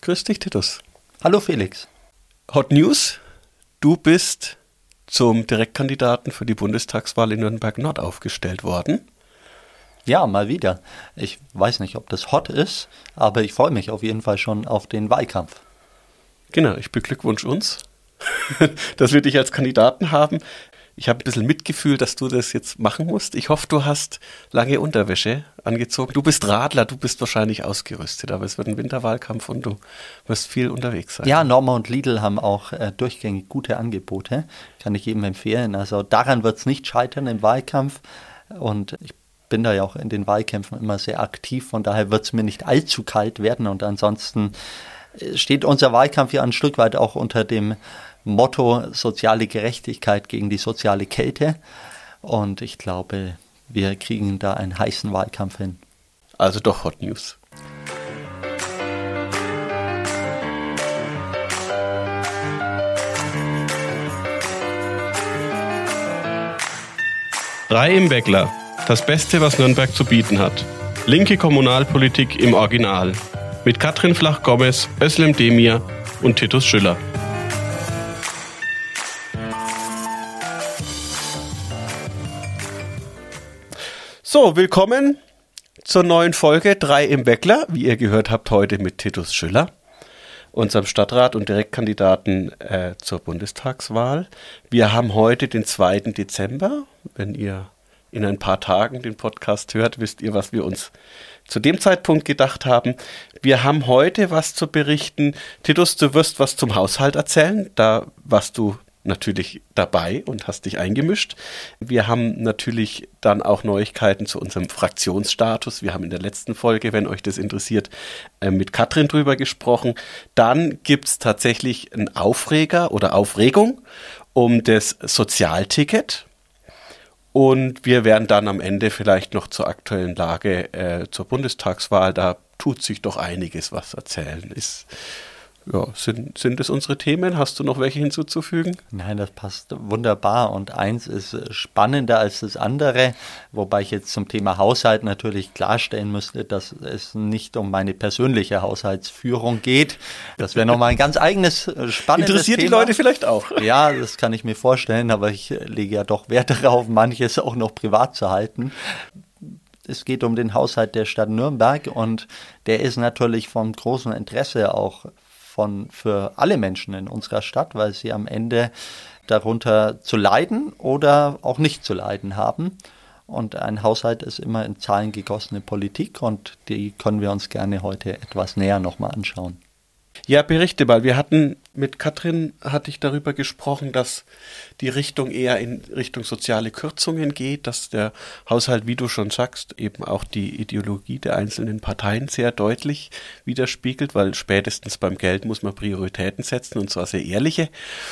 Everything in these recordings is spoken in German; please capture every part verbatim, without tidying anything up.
Grüß dich, Titus. Hallo Felix. Hot News, du bist zum Direktkandidaten für die Bundestagswahl in Nürnberg-Nord aufgestellt worden. Ja, mal wieder. Ich weiß nicht, ob das hot ist, aber ich freue mich auf jeden Fall schon auf den Wahlkampf. Genau, ich beglückwünsche uns, dass wir dich als Kandidaten haben. Ich habe ein bisschen Mitgefühl, dass du das jetzt machen musst. Ich hoffe, du hast lange Unterwäsche angezogen. Du bist Radler, du bist wahrscheinlich ausgerüstet, aber es wird ein Winterwahlkampf und du wirst viel unterwegs sein. Ja, Norma und Lidl haben auch äh, durchgängig gute Angebote, kann ich jedem empfehlen. Also daran wird es nicht scheitern im Wahlkampf und ich bin da ja auch in den Wahlkämpfen immer sehr aktiv, von daher wird es mir nicht allzu kalt werden und ansonsten steht unser Wahlkampf ja ein Stück weit auch unter dem Motto soziale Gerechtigkeit gegen die soziale Kälte und ich glaube, wir kriegen da einen heißen Wahlkampf hin. Also doch Hot News. Drei im Weckler. Das Beste, was Nürnberg zu bieten hat. Linke Kommunalpolitik im Original. Mit Katrin Flach-Gomez, Özlem Demir und Titus Schüller. So, willkommen zur neuen Folge drei im Weckler. Wie ihr gehört habt, heute mit Titus Schüller, unserem Stadtrat und Direktkandidaten äh, zur Bundestagswahl. Wir haben heute den zweiten Dezember. Wenn ihr in ein paar Tagen den Podcast hört, wisst ihr, was wir uns zu dem Zeitpunkt gedacht haben. Wir haben heute was zu berichten. Titus, du wirst was zum Haushalt erzählen. Da warst du natürlich dabei und hast dich eingemischt. Wir haben natürlich dann auch Neuigkeiten zu unserem Fraktionsstatus. Wir haben in der letzten Folge, wenn euch das interessiert, mit Katrin drüber gesprochen. Dann gibt es tatsächlich einen Aufreger oder Aufregung um das Sozialticket. Und wir werden dann am Ende vielleicht noch zur aktuellen Lage äh, zur Bundestagswahl, da tut sich doch einiges, was erzählen ist. Ja, sind, sind es unsere Themen? Hast du noch welche hinzuzufügen? Nein, das passt wunderbar und eins ist spannender als das andere, wobei ich jetzt zum Thema Haushalt natürlich klarstellen müsste, dass es nicht um meine persönliche Haushaltsführung geht. Das wäre nochmal ein ganz eigenes, spannendes Thema. Interessiert die Leute vielleicht auch? Ja, das kann ich mir vorstellen, aber ich lege ja doch Wert darauf, manches auch noch privat zu halten. Es geht um den Haushalt der Stadt Nürnberg und der ist natürlich von großem Interesse auch Von, für alle Menschen in unserer Stadt, weil sie am Ende darunter zu leiden oder auch nicht zu leiden haben. Und ein Haushalt ist immer in Zahlen gegossene Politik und die können wir uns gerne heute etwas näher nochmal anschauen. Ja, berichte mal. Wir hatten mit Katrin, hatte ich darüber gesprochen, dass die Richtung eher in Richtung soziale Kürzungen geht, dass der Haushalt, wie du schon sagst, eben auch die Ideologie der einzelnen Parteien sehr deutlich widerspiegelt, weil spätestens beim Geld muss man Prioritäten setzen und zwar sehr ehrliche.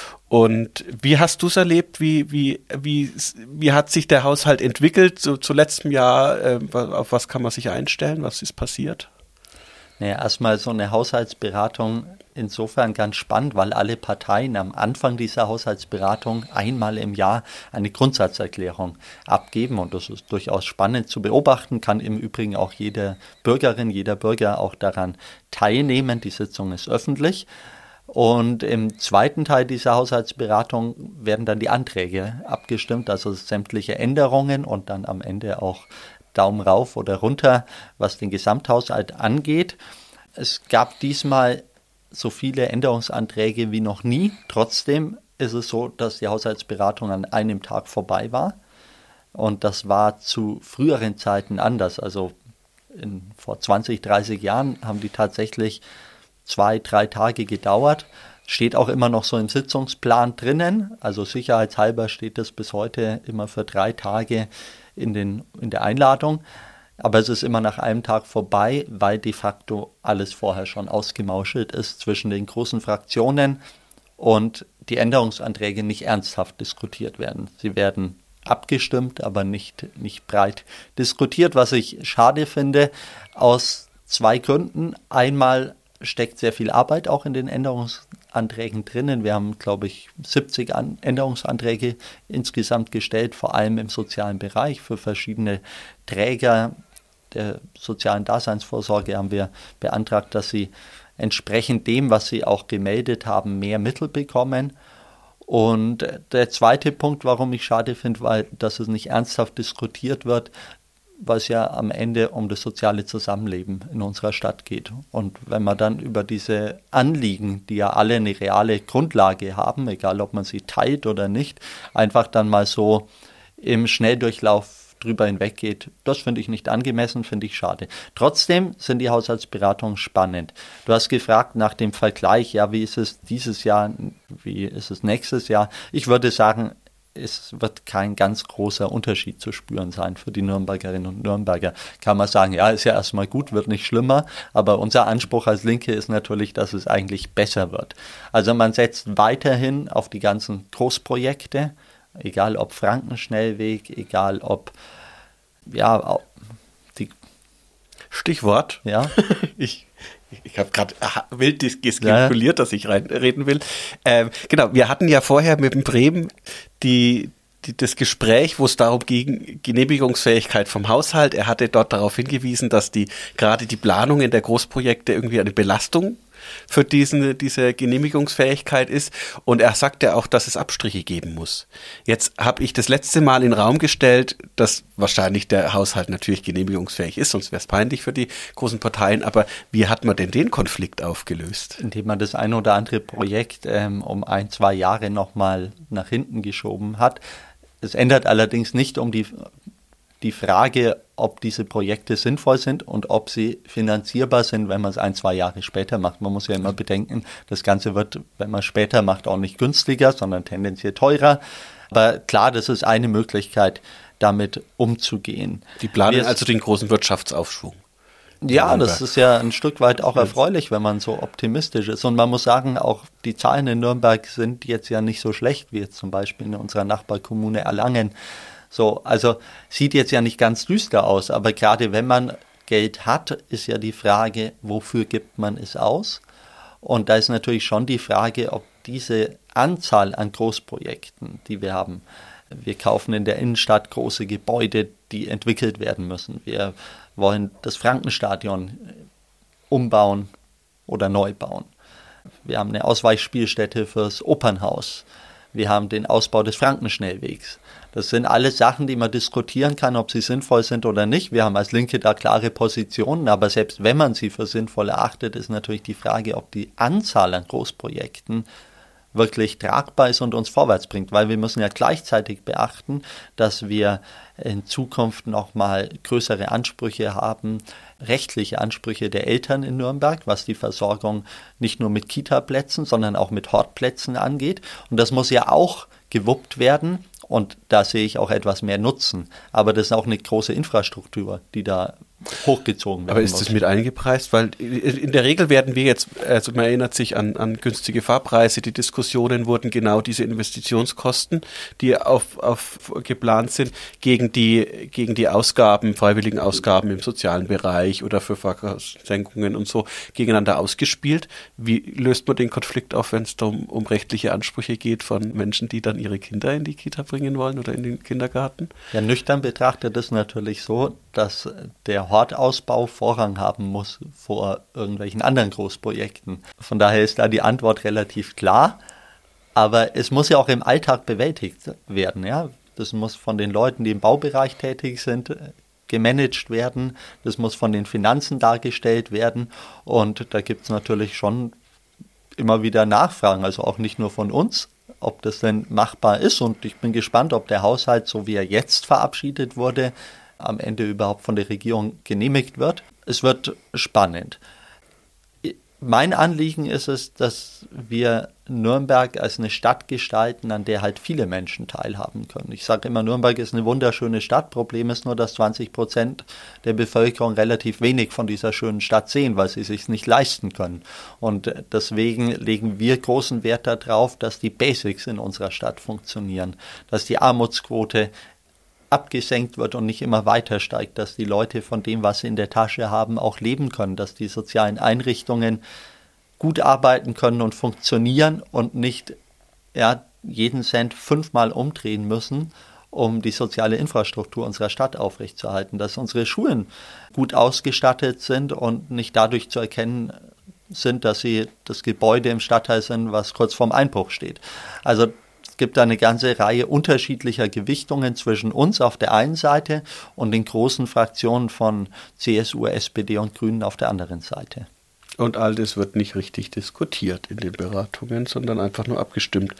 Und wie hast du es erlebt? Wie, wie, wie, wie hat sich der Haushalt entwickelt so, zu letztem Jahr? Äh, auf was kann man sich einstellen? Was ist passiert? Naja, erstmal so eine Haushaltsberatung insofern ganz spannend, weil alle Parteien am Anfang dieser Haushaltsberatung einmal im Jahr eine Grundsatzerklärung abgeben und das ist durchaus spannend zu beobachten, kann im Übrigen auch jede Bürgerin, jeder Bürger auch daran teilnehmen, die Sitzung ist öffentlich. Und im zweiten Teil dieser Haushaltsberatung werden dann die Anträge abgestimmt, also sämtliche Änderungen und dann am Ende auch Daumen rauf oder runter, was den Gesamthaushalt angeht. Es gab diesmal so viele Änderungsanträge wie noch nie. Trotzdem ist es so, dass die Haushaltsberatung an einem Tag vorbei war. Und das war zu früheren Zeiten anders. Also in, vor zwanzig, dreißig Jahren haben die tatsächlich zwei, drei Tage gedauert. Steht auch immer noch so im Sitzungsplan drinnen. Also sicherheitshalber steht das bis heute immer für drei Tage in, den, in der Einladung. Aber es ist immer nach einem Tag vorbei, weil de facto alles vorher schon ausgemauschelt ist zwischen den großen Fraktionen und die Änderungsanträge nicht ernsthaft diskutiert werden. Sie werden abgestimmt, aber nicht, nicht breit diskutiert, was ich schade finde, aus zwei Gründen. Einmal steckt sehr viel Arbeit auch in den Änderungsanträgen drinnen. Wir haben, glaube ich, siebzig An- Änderungsanträge insgesamt gestellt, vor allem im sozialen Bereich für verschiedene Träger der sozialen Daseinsvorsorge haben wir beantragt, dass sie entsprechend dem, was sie auch gemeldet haben, mehr Mittel bekommen. Und der zweite Punkt, warum ich schade finde, weil dass es nicht ernsthaft diskutiert wird, weil es ja am Ende um das soziale Zusammenleben in unserer Stadt geht. Und wenn man dann über diese Anliegen, die ja alle eine reale Grundlage haben, egal ob man sie teilt oder nicht, einfach dann mal so im Schnelldurchlauf drüber hinweggeht, das finde ich nicht angemessen, finde ich schade. Trotzdem sind die Haushaltsberatungen spannend. Du hast gefragt nach dem Vergleich, ja, wie ist es dieses Jahr, wie ist es nächstes Jahr? Ich würde sagen, es wird kein ganz großer Unterschied zu spüren sein für die Nürnbergerinnen und Nürnberger. Kann man sagen, ja, ist ja erstmal gut, wird nicht schlimmer, aber unser Anspruch als Linke ist natürlich, dass es eigentlich besser wird. Also man setzt weiterhin auf die ganzen Großprojekte, egal ob Frankenschnellweg, egal ob, ja, die... Stichwort. Ja. ich Ich habe gerade wild gestikuliert, ja, dass ich reinreden will. Ähm, genau, wir hatten ja vorher mit dem Bremen die, die, das Gespräch, wo es darum ging, Genehmigungsfähigkeit vom Haushalt. Er hatte dort darauf hingewiesen, dass die gerade die Planungen der Großprojekte irgendwie eine Belastung für diesen, diese Genehmigungsfähigkeit ist. Und er sagte auch, dass es Abstriche geben muss. Jetzt habe ich das letzte Mal in den Raum gestellt, dass wahrscheinlich der Haushalt natürlich genehmigungsfähig ist, sonst wäre es peinlich für die großen Parteien. Aber wie hat man denn den Konflikt aufgelöst? Indem man das ein oder andere Projekt ähm, um ein, zwei Jahre nochmal nach hinten geschoben hat. Es ändert allerdings nicht um die die Frage, ob diese Projekte sinnvoll sind und ob sie finanzierbar sind, wenn man es ein, zwei Jahre später macht. Man muss ja immer bedenken, das Ganze wird, wenn man es später macht, auch nicht günstiger, sondern tendenziell teurer. Aber klar, das ist eine Möglichkeit, damit umzugehen. Die planen Wir, also den großen Wirtschaftsaufschwung. Ja, das ist ja ein Stück weit auch erfreulich, wenn man so optimistisch ist. Und man muss sagen, auch die Zahlen in Nürnberg sind jetzt ja nicht so schlecht, wie jetzt zum Beispiel in unserer Nachbarkommune Erlangen. So, also sieht jetzt ja nicht ganz düster aus, aber gerade wenn man Geld hat, ist ja die Frage, wofür gibt man es aus? Und da ist natürlich schon die Frage, ob diese Anzahl an Großprojekten, die wir haben, wir kaufen in der Innenstadt große Gebäude, die entwickelt werden müssen. Wir wollen das Frankenstadion umbauen oder neu bauen. Wir haben eine Ausweichspielstätte fürs Opernhaus. Wir haben den Ausbau des Frankenschnellwegs. Das sind alles Sachen, die man diskutieren kann, ob sie sinnvoll sind oder nicht. Wir haben als Linke da klare Positionen, aber selbst wenn man sie für sinnvoll erachtet, ist natürlich die Frage, ob die Anzahl an Großprojekten wirklich tragbar ist und uns vorwärts bringt, weil wir müssen ja gleichzeitig beachten, dass wir in Zukunft nochmal größere Ansprüche haben, rechtliche Ansprüche der Eltern in Nürnberg, was die Versorgung nicht nur mit Kita-Plätzen, sondern auch mit Hortplätzen angeht. Und das muss ja auch gewuppt werden und da sehe ich auch etwas mehr Nutzen. Aber das ist auch eine große Infrastruktur, die da hochgezogen werden Aber ist muss. das mit eingepreist? Weil in der Regel werden wir jetzt, also man erinnert sich an, an günstige Fahrpreise, die Diskussionen wurden genau diese Investitionskosten, die auf, auf geplant sind, gegen die, gegen die Ausgaben, freiwilligen Ausgaben im sozialen Bereich oder für Fahrkostsenkungen und so gegeneinander ausgespielt. Wie löst man den Konflikt auf, wenn es da um, um rechtliche Ansprüche geht von Menschen, die dann ihre Kinder in die Kita bringen wollen oder in den Kindergarten? Ja, nüchtern betrachtet ist natürlich so, dass der Hortausbau Vorrang haben muss vor irgendwelchen anderen Großprojekten. Von daher ist da die Antwort relativ klar. Aber es muss ja auch im Alltag bewältigt werden. Ja? Das muss von den Leuten, die im Baubereich tätig sind, gemanagt werden. Das muss von den Finanzen dargestellt werden. Und da gibt es natürlich schon immer wieder Nachfragen, also auch nicht nur von uns, ob das denn machbar ist. Und ich bin gespannt, ob der Haushalt, so wie er jetzt verabschiedet wurde, am Ende überhaupt von der Regierung genehmigt wird. Es wird spannend. Mein Anliegen ist es, dass wir Nürnberg als eine Stadt gestalten, an der halt viele Menschen teilhaben können. Ich sage immer, Nürnberg ist eine wunderschöne Stadt. Problem ist nur, dass zwanzig Prozent der Bevölkerung relativ wenig von dieser schönen Stadt sehen, weil sie es sich nicht leisten können. Und deswegen legen wir großen Wert darauf, dass die Basics in unserer Stadt funktionieren, dass die Armutsquote abgesenkt wird und nicht immer weiter steigt, dass die Leute von dem, was sie in der Tasche haben, auch leben können, dass die sozialen Einrichtungen gut arbeiten können und funktionieren und nicht ja, jeden Cent fünfmal umdrehen müssen, um die soziale Infrastruktur unserer Stadt aufrechtzuerhalten, dass unsere Schulen gut ausgestattet sind und nicht dadurch zu erkennen sind, dass sie das Gebäude im Stadtteil sind, was kurz vorm Einbruch steht. Also es gibt da eine ganze Reihe unterschiedlicher Gewichtungen zwischen uns auf der einen Seite und den großen Fraktionen von C S U, S P D und Grünen auf der anderen Seite. Und all das wird nicht richtig diskutiert in den Beratungen, sondern einfach nur abgestimmt.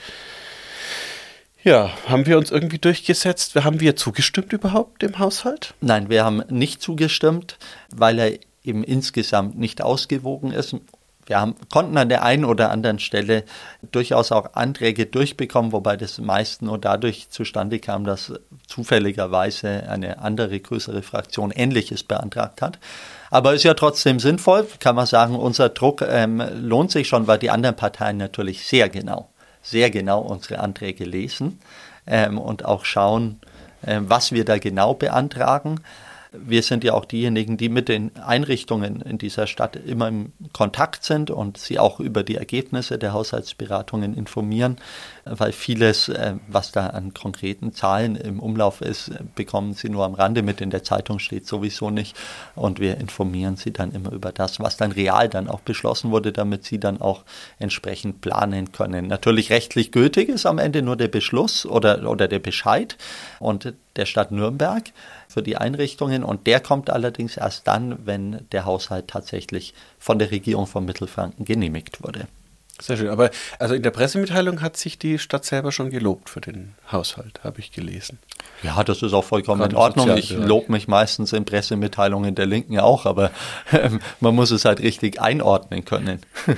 Ja, haben wir uns irgendwie durchgesetzt? Haben wir zugestimmt überhaupt dem Haushalt? Nein, wir haben nicht zugestimmt, weil er eben insgesamt nicht ausgewogen ist. Wir haben, konnten an der einen oder anderen Stelle durchaus auch Anträge durchbekommen, wobei das meist nur dadurch zustande kam, dass zufälligerweise eine andere größere Fraktion Ähnliches beantragt hat. Aber ist ja trotzdem sinnvoll, kann man sagen, unser Druck ähm, lohnt sich schon, weil die anderen Parteien natürlich sehr genau, sehr genau unsere Anträge lesen ähm, und auch schauen, ähm, was wir da genau beantragen. Wir sind ja auch diejenigen, die mit den Einrichtungen in dieser Stadt immer im Kontakt sind und sie auch über die Ergebnisse der Haushaltsberatungen informieren, weil vieles, was da an konkreten Zahlen im Umlauf ist, bekommen sie nur am Rande mit, in der Zeitung steht sowieso nicht, und wir informieren sie dann immer über das, was dann real dann auch beschlossen wurde, damit sie dann auch entsprechend planen können. Natürlich rechtlich gültig ist am Ende nur der Beschluss oder, oder der Bescheid und der Stadt Nürnberg für die Einrichtungen, und der kommt allerdings erst dann, wenn der Haushalt tatsächlich von der Regierung von Mittelfranken genehmigt wurde. Sehr schön, aber also in der Pressemitteilung hat sich die Stadt selber schon gelobt für den Haushalt, habe ich gelesen. Ja, das ist auch vollkommen Gerade in Ordnung. Ich lobe mich meistens in Pressemitteilungen der Linken auch, aber äh, man muss es halt richtig einordnen können.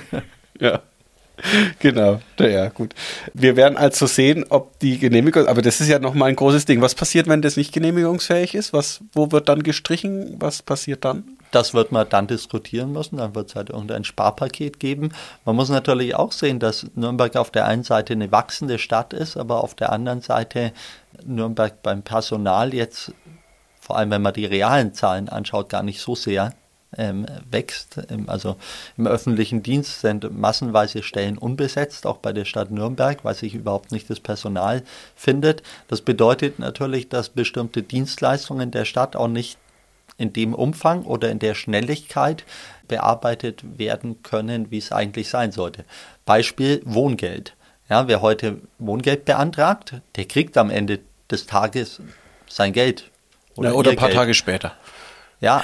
Ja. Genau, ja gut. Wir werden also sehen, ob die Genehmigung, aber das ist ja nochmal ein großes Ding. Was passiert, wenn das nicht genehmigungsfähig ist? Was, wo wird dann gestrichen? Was passiert dann? Das wird man dann diskutieren müssen, dann wird es halt irgendein Sparpaket geben. Man muss natürlich auch sehen, dass Nürnberg auf der einen Seite eine wachsende Stadt ist, aber auf der anderen Seite Nürnberg beim Personal jetzt, vor allem wenn man die realen Zahlen anschaut, gar nicht so sehr Ähm, wächst. Also im öffentlichen Dienst sind massenweise Stellen unbesetzt, auch bei der Stadt Nürnberg, weil sich überhaupt nicht das Personal findet. Das bedeutet natürlich, dass bestimmte Dienstleistungen der Stadt auch nicht in dem Umfang oder in der Schnelligkeit bearbeitet werden können, wie es eigentlich sein sollte. Beispiel Wohngeld. Ja, wer heute Wohngeld beantragt, der kriegt am Ende des Tages sein Geld. Oder, ja, oder ein paar Geld. Tage später. Ja,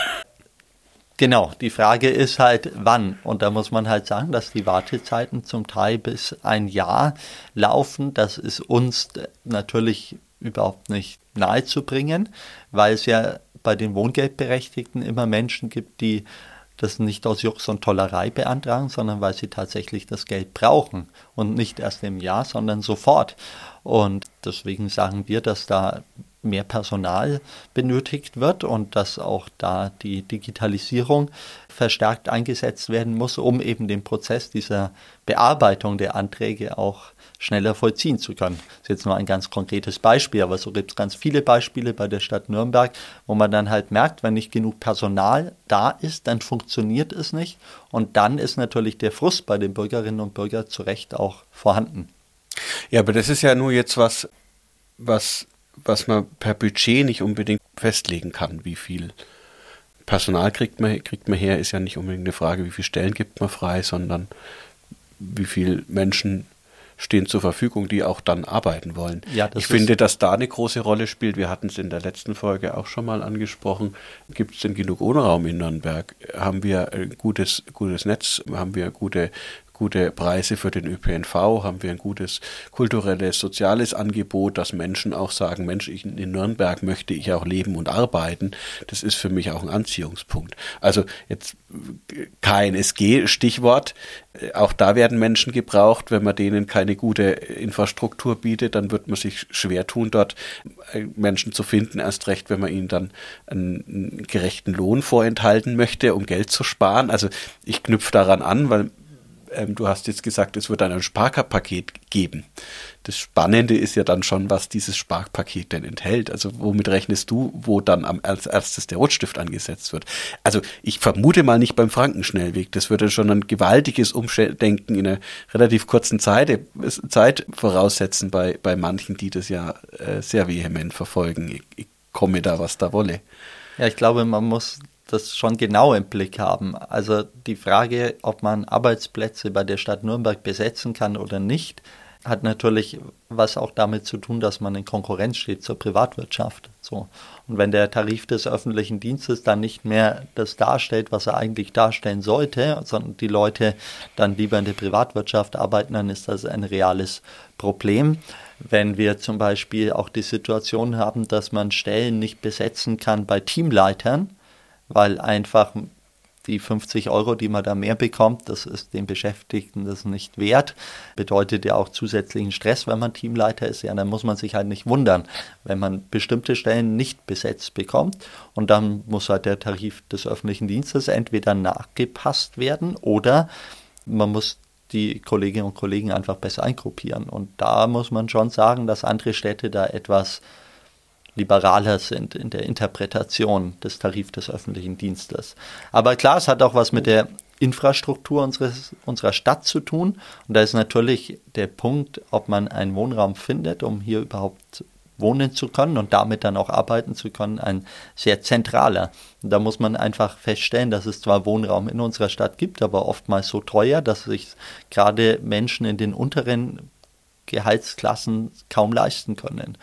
genau, die Frage ist halt, wann. Und da muss man halt sagen, dass die Wartezeiten zum Teil bis ein Jahr laufen. Das ist uns natürlich überhaupt nicht nahezubringen, weil es ja bei den Wohngeldberechtigten immer Menschen gibt, die das nicht aus Jux und Tollerei beantragen, sondern weil sie tatsächlich das Geld brauchen. Und nicht erst im Jahr, sondern sofort. Und deswegen sagen wir, dass da mehr Personal benötigt wird und dass auch da die Digitalisierung verstärkt eingesetzt werden muss, um eben den Prozess dieser Bearbeitung der Anträge auch schneller vollziehen zu können. Das ist jetzt nur ein ganz konkretes Beispiel, aber so gibt es ganz viele Beispiele bei der Stadt Nürnberg, wo man dann halt merkt, wenn nicht genug Personal da ist, dann funktioniert es nicht, und dann ist natürlich der Frust bei den Bürgerinnen und Bürgern zu Recht auch vorhanden. Ja, aber das ist ja nur jetzt was, was was man per Budget nicht unbedingt festlegen kann, wie viel Personal kriegt man, kriegt man her, ist ja nicht unbedingt eine Frage, wie viele Stellen gibt man frei, sondern wie viele Menschen stehen zur Verfügung, die auch dann arbeiten wollen. Ja, ich finde, dass da eine große Rolle spielt. Wir hatten es in der letzten Folge auch schon mal angesprochen. Gibt es denn genug Wohnraum in Nürnberg? Haben wir ein gutes, gutes Netz? Haben wir gute gute Preise für den Ö P N V, haben wir ein gutes kulturelles, soziales Angebot, dass Menschen auch sagen, Mensch, ich, in Nürnberg möchte ich auch leben und arbeiten. Das ist für mich auch ein Anziehungspunkt. Also jetzt K N S G, Stichwort, auch da werden Menschen gebraucht. Wenn man denen keine gute Infrastruktur bietet, dann wird man sich schwer tun, dort Menschen zu finden, erst recht, wenn man ihnen dann einen gerechten Lohn vorenthalten möchte, um Geld zu sparen. Also ich knüpfe daran an, weil du hast jetzt gesagt, es wird dann ein Sparpaket geben. Das Spannende ist ja dann schon, was dieses Sparpaket denn enthält. Also womit rechnest du, wo dann am, als erstes der Rotstift angesetzt wird? Also ich vermute mal nicht beim Frankenschnellweg. Das würde schon ein gewaltiges Umdenken in einer relativ kurzen Zeit, Zeit voraussetzen bei, bei manchen, die das ja äh, sehr vehement verfolgen. Ich, ich komme da, was da wolle. Ja, ich glaube, man muss das schon genau im Blick haben. Also die Frage, ob man Arbeitsplätze bei der Stadt Nürnberg besetzen kann oder nicht, hat natürlich was auch damit zu tun, dass man in Konkurrenz steht zur Privatwirtschaft. So. Und wenn der Tarif des öffentlichen Dienstes dann nicht mehr das darstellt, was er eigentlich darstellen sollte, sondern die Leute dann lieber in der Privatwirtschaft arbeiten, dann ist das ein reales Problem. Wenn wir zum Beispiel auch die Situation haben, dass man Stellen nicht besetzen kann bei Teamleitern, weil einfach die fünfzig Euro, die man da mehr bekommt, das ist den Beschäftigten das nicht wert. Bedeutet ja auch zusätzlichen Stress, wenn man Teamleiter ist. Ja, dann muss man sich halt nicht wundern, wenn man bestimmte Stellen nicht besetzt bekommt. Und dann muss halt der Tarif des öffentlichen Dienstes entweder nachgepasst werden oder man muss die Kolleginnen und Kollegen einfach besser eingruppieren. Und da muss man schon sagen, dass andere Städte da etwas liberaler sind in der Interpretation des Tarifs des öffentlichen Dienstes. Aber klar, es hat auch was mit der Infrastruktur unseres, unserer Stadt zu tun. Und da ist natürlich der Punkt, ob man einen Wohnraum findet, um hier überhaupt wohnen zu können und damit dann auch arbeiten zu können, ein sehr zentraler. Und da muss man einfach feststellen, dass es zwar Wohnraum in unserer Stadt gibt, aber oftmals so teuer, dass sich gerade Menschen in den unteren Gehaltsklassen kaum leisten können.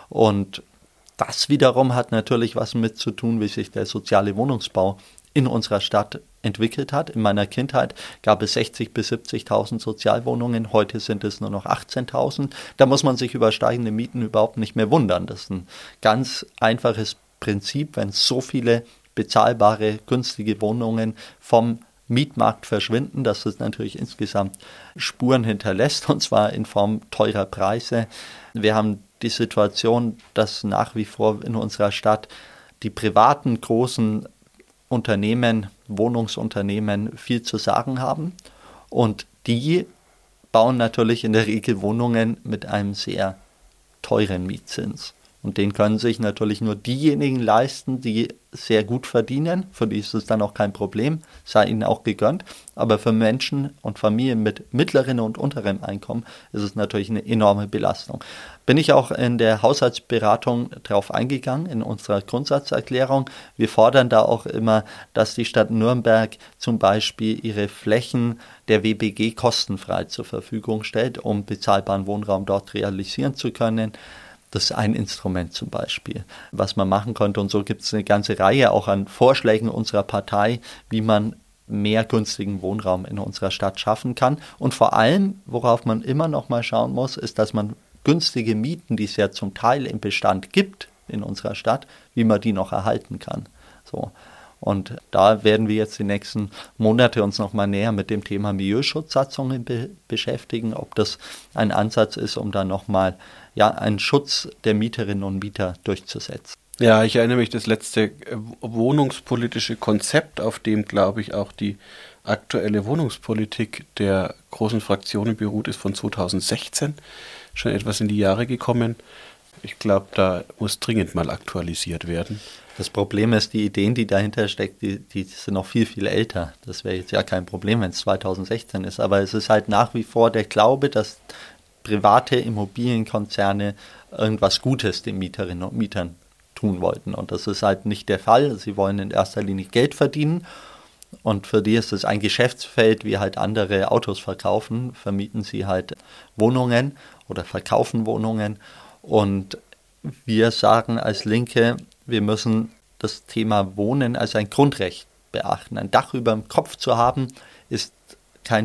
Und das wiederum hat natürlich was mit zu tun, wie sich der soziale Wohnungsbau in unserer Stadt entwickelt hat. In meiner Kindheit gab es sechzigtausend bis siebzigtausend Sozialwohnungen, heute sind es nur noch achtzehntausend. Da muss man sich über steigende Mieten überhaupt nicht mehr wundern. Das ist ein ganz einfaches Prinzip, wenn so viele bezahlbare, günstige Wohnungen vom Mietmarkt verschwinden, dass es natürlich insgesamt Spuren hinterlässt, und zwar in Form teurer Preise. Wir haben die Situation, dass nach wie vor in unserer Stadt die privaten großen Unternehmen, Wohnungsunternehmen viel zu sagen haben. Und die bauen natürlich in der Regel Wohnungen mit einem sehr teuren Mietzins. Und den können sich natürlich nur diejenigen leisten, die sehr gut verdienen. Für die ist es dann auch kein Problem, sei ihnen auch gegönnt. Aber für Menschen und Familien mit mittlerem und unterem Einkommen ist es natürlich eine enorme Belastung. Bin ich auch in der Haushaltsberatung darauf eingegangen, in unserer Grundsatzerklärung. Wir fordern da auch immer, dass die Stadt Nürnberg zum Beispiel ihre Flächen der W B G kostenfrei zur Verfügung stellt, um bezahlbaren Wohnraum dort realisieren zu können. Das ist ein Instrument zum Beispiel, was man machen könnte. Und so gibt es eine ganze Reihe auch an Vorschlägen unserer Partei, wie man mehr günstigen Wohnraum in unserer Stadt schaffen kann. Und vor allem, worauf man immer noch mal schauen muss, ist, dass man günstige Mieten, die es ja zum Teil im Bestand gibt in unserer Stadt, wie man die noch erhalten kann. So. Und da werden wir jetzt die nächsten Monate uns noch mal näher mit dem Thema Milieuschutzsatzungen be- beschäftigen, ob das ein Ansatz ist, um da noch mal ja, einen Schutz der Mieterinnen und Mieter durchzusetzen. Ja, ich erinnere mich, das letzte wohnungspolitische Konzept, auf dem, glaube ich, auch die aktuelle Wohnungspolitik der großen Fraktionen beruht, ist von zweitausendsechzehn, schon etwas in die Jahre gekommen. Ich glaube, da muss dringend mal aktualisiert werden. Das Problem ist, die Ideen, die dahinter stecken, die, die sind noch viel, viel älter. Das wäre jetzt ja kein Problem, wenn es zweitausendsechzehn ist. Aber es ist halt nach wie vor der Glaube, dass private Immobilienkonzerne irgendwas Gutes den Mieterinnen und Mietern tun wollten. Und das ist halt nicht der Fall. Sie wollen in erster Linie Geld verdienen. Und für die ist es ein Geschäftsfeld, wie halt andere Autos verkaufen. Vermieten sie halt Wohnungen oder verkaufen Wohnungen. Und wir sagen als Linke, wir müssen das Thema Wohnen als ein Grundrecht beachten. Ein Dach über dem Kopf zu haben, ist kein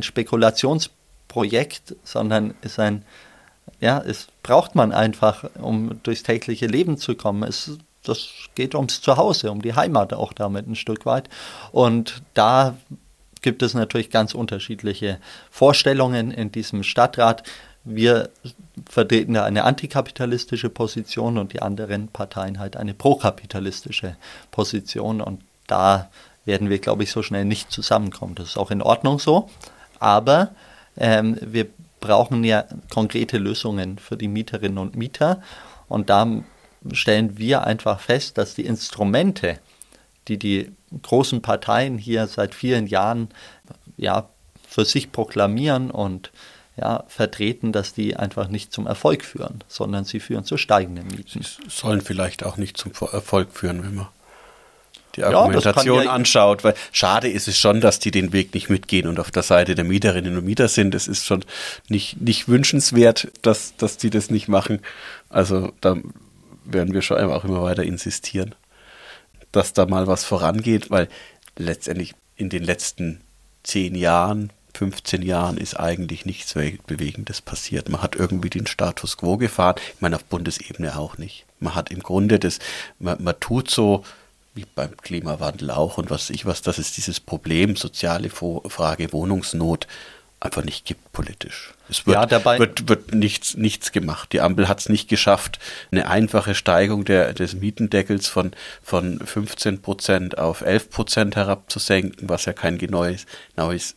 Spekulationsprojekt, sondern ist ein, ja, es braucht man einfach, um durchs tägliche Leben zu kommen. Es, das geht ums Zuhause, um die Heimat auch damit ein Stück weit. Und da gibt es natürlich ganz unterschiedliche Vorstellungen in diesem Stadtrat. Wir vertreten da eine antikapitalistische Position und die anderen Parteien halt eine prokapitalistische Position. Und da werden wir, glaube ich, so schnell nicht zusammenkommen. Das ist auch in Ordnung so. Aber ähm, wir brauchen ja konkrete Lösungen für die Mieterinnen und Mieter. Und da stellen wir einfach fest, dass die Instrumente, die die großen Parteien hier seit vielen Jahren ja, für sich proklamieren und ja, vertreten, dass die einfach nicht zum Erfolg führen, sondern sie führen zu steigenden Mieten. Sie sollen vielleicht auch nicht zum Erfolg führen, wenn man die Argumentation ja, anschaut, weil schade ist es schon, dass die den Weg nicht mitgehen und auf der Seite der Mieterinnen und Mieter sind. Es ist schon nicht, nicht wünschenswert, dass, dass die das nicht machen. Also da werden wir schon auch immer weiter insistieren, dass da mal was vorangeht, weil letztendlich in den letzten zehn Jahren, fünfzehn Jahren ist eigentlich nichts Bewegendes passiert. Man hat irgendwie den Status quo gefahren. Ich meine, auf Bundesebene auch nicht. Man hat im Grunde das, man, man tut so, wie beim Klimawandel auch und was ich was, dass es dieses Problem, soziale Frage, Wohnungsnot einfach nicht gibt politisch. Es wird, ja, dabei wird, wird nichts, nichts gemacht. Die Ampel hat es nicht geschafft, eine einfache Steigerung der, des Mietendeckels von, von fünfzehn Prozent auf elf Prozent herabzusenken, was ja kein neues, neues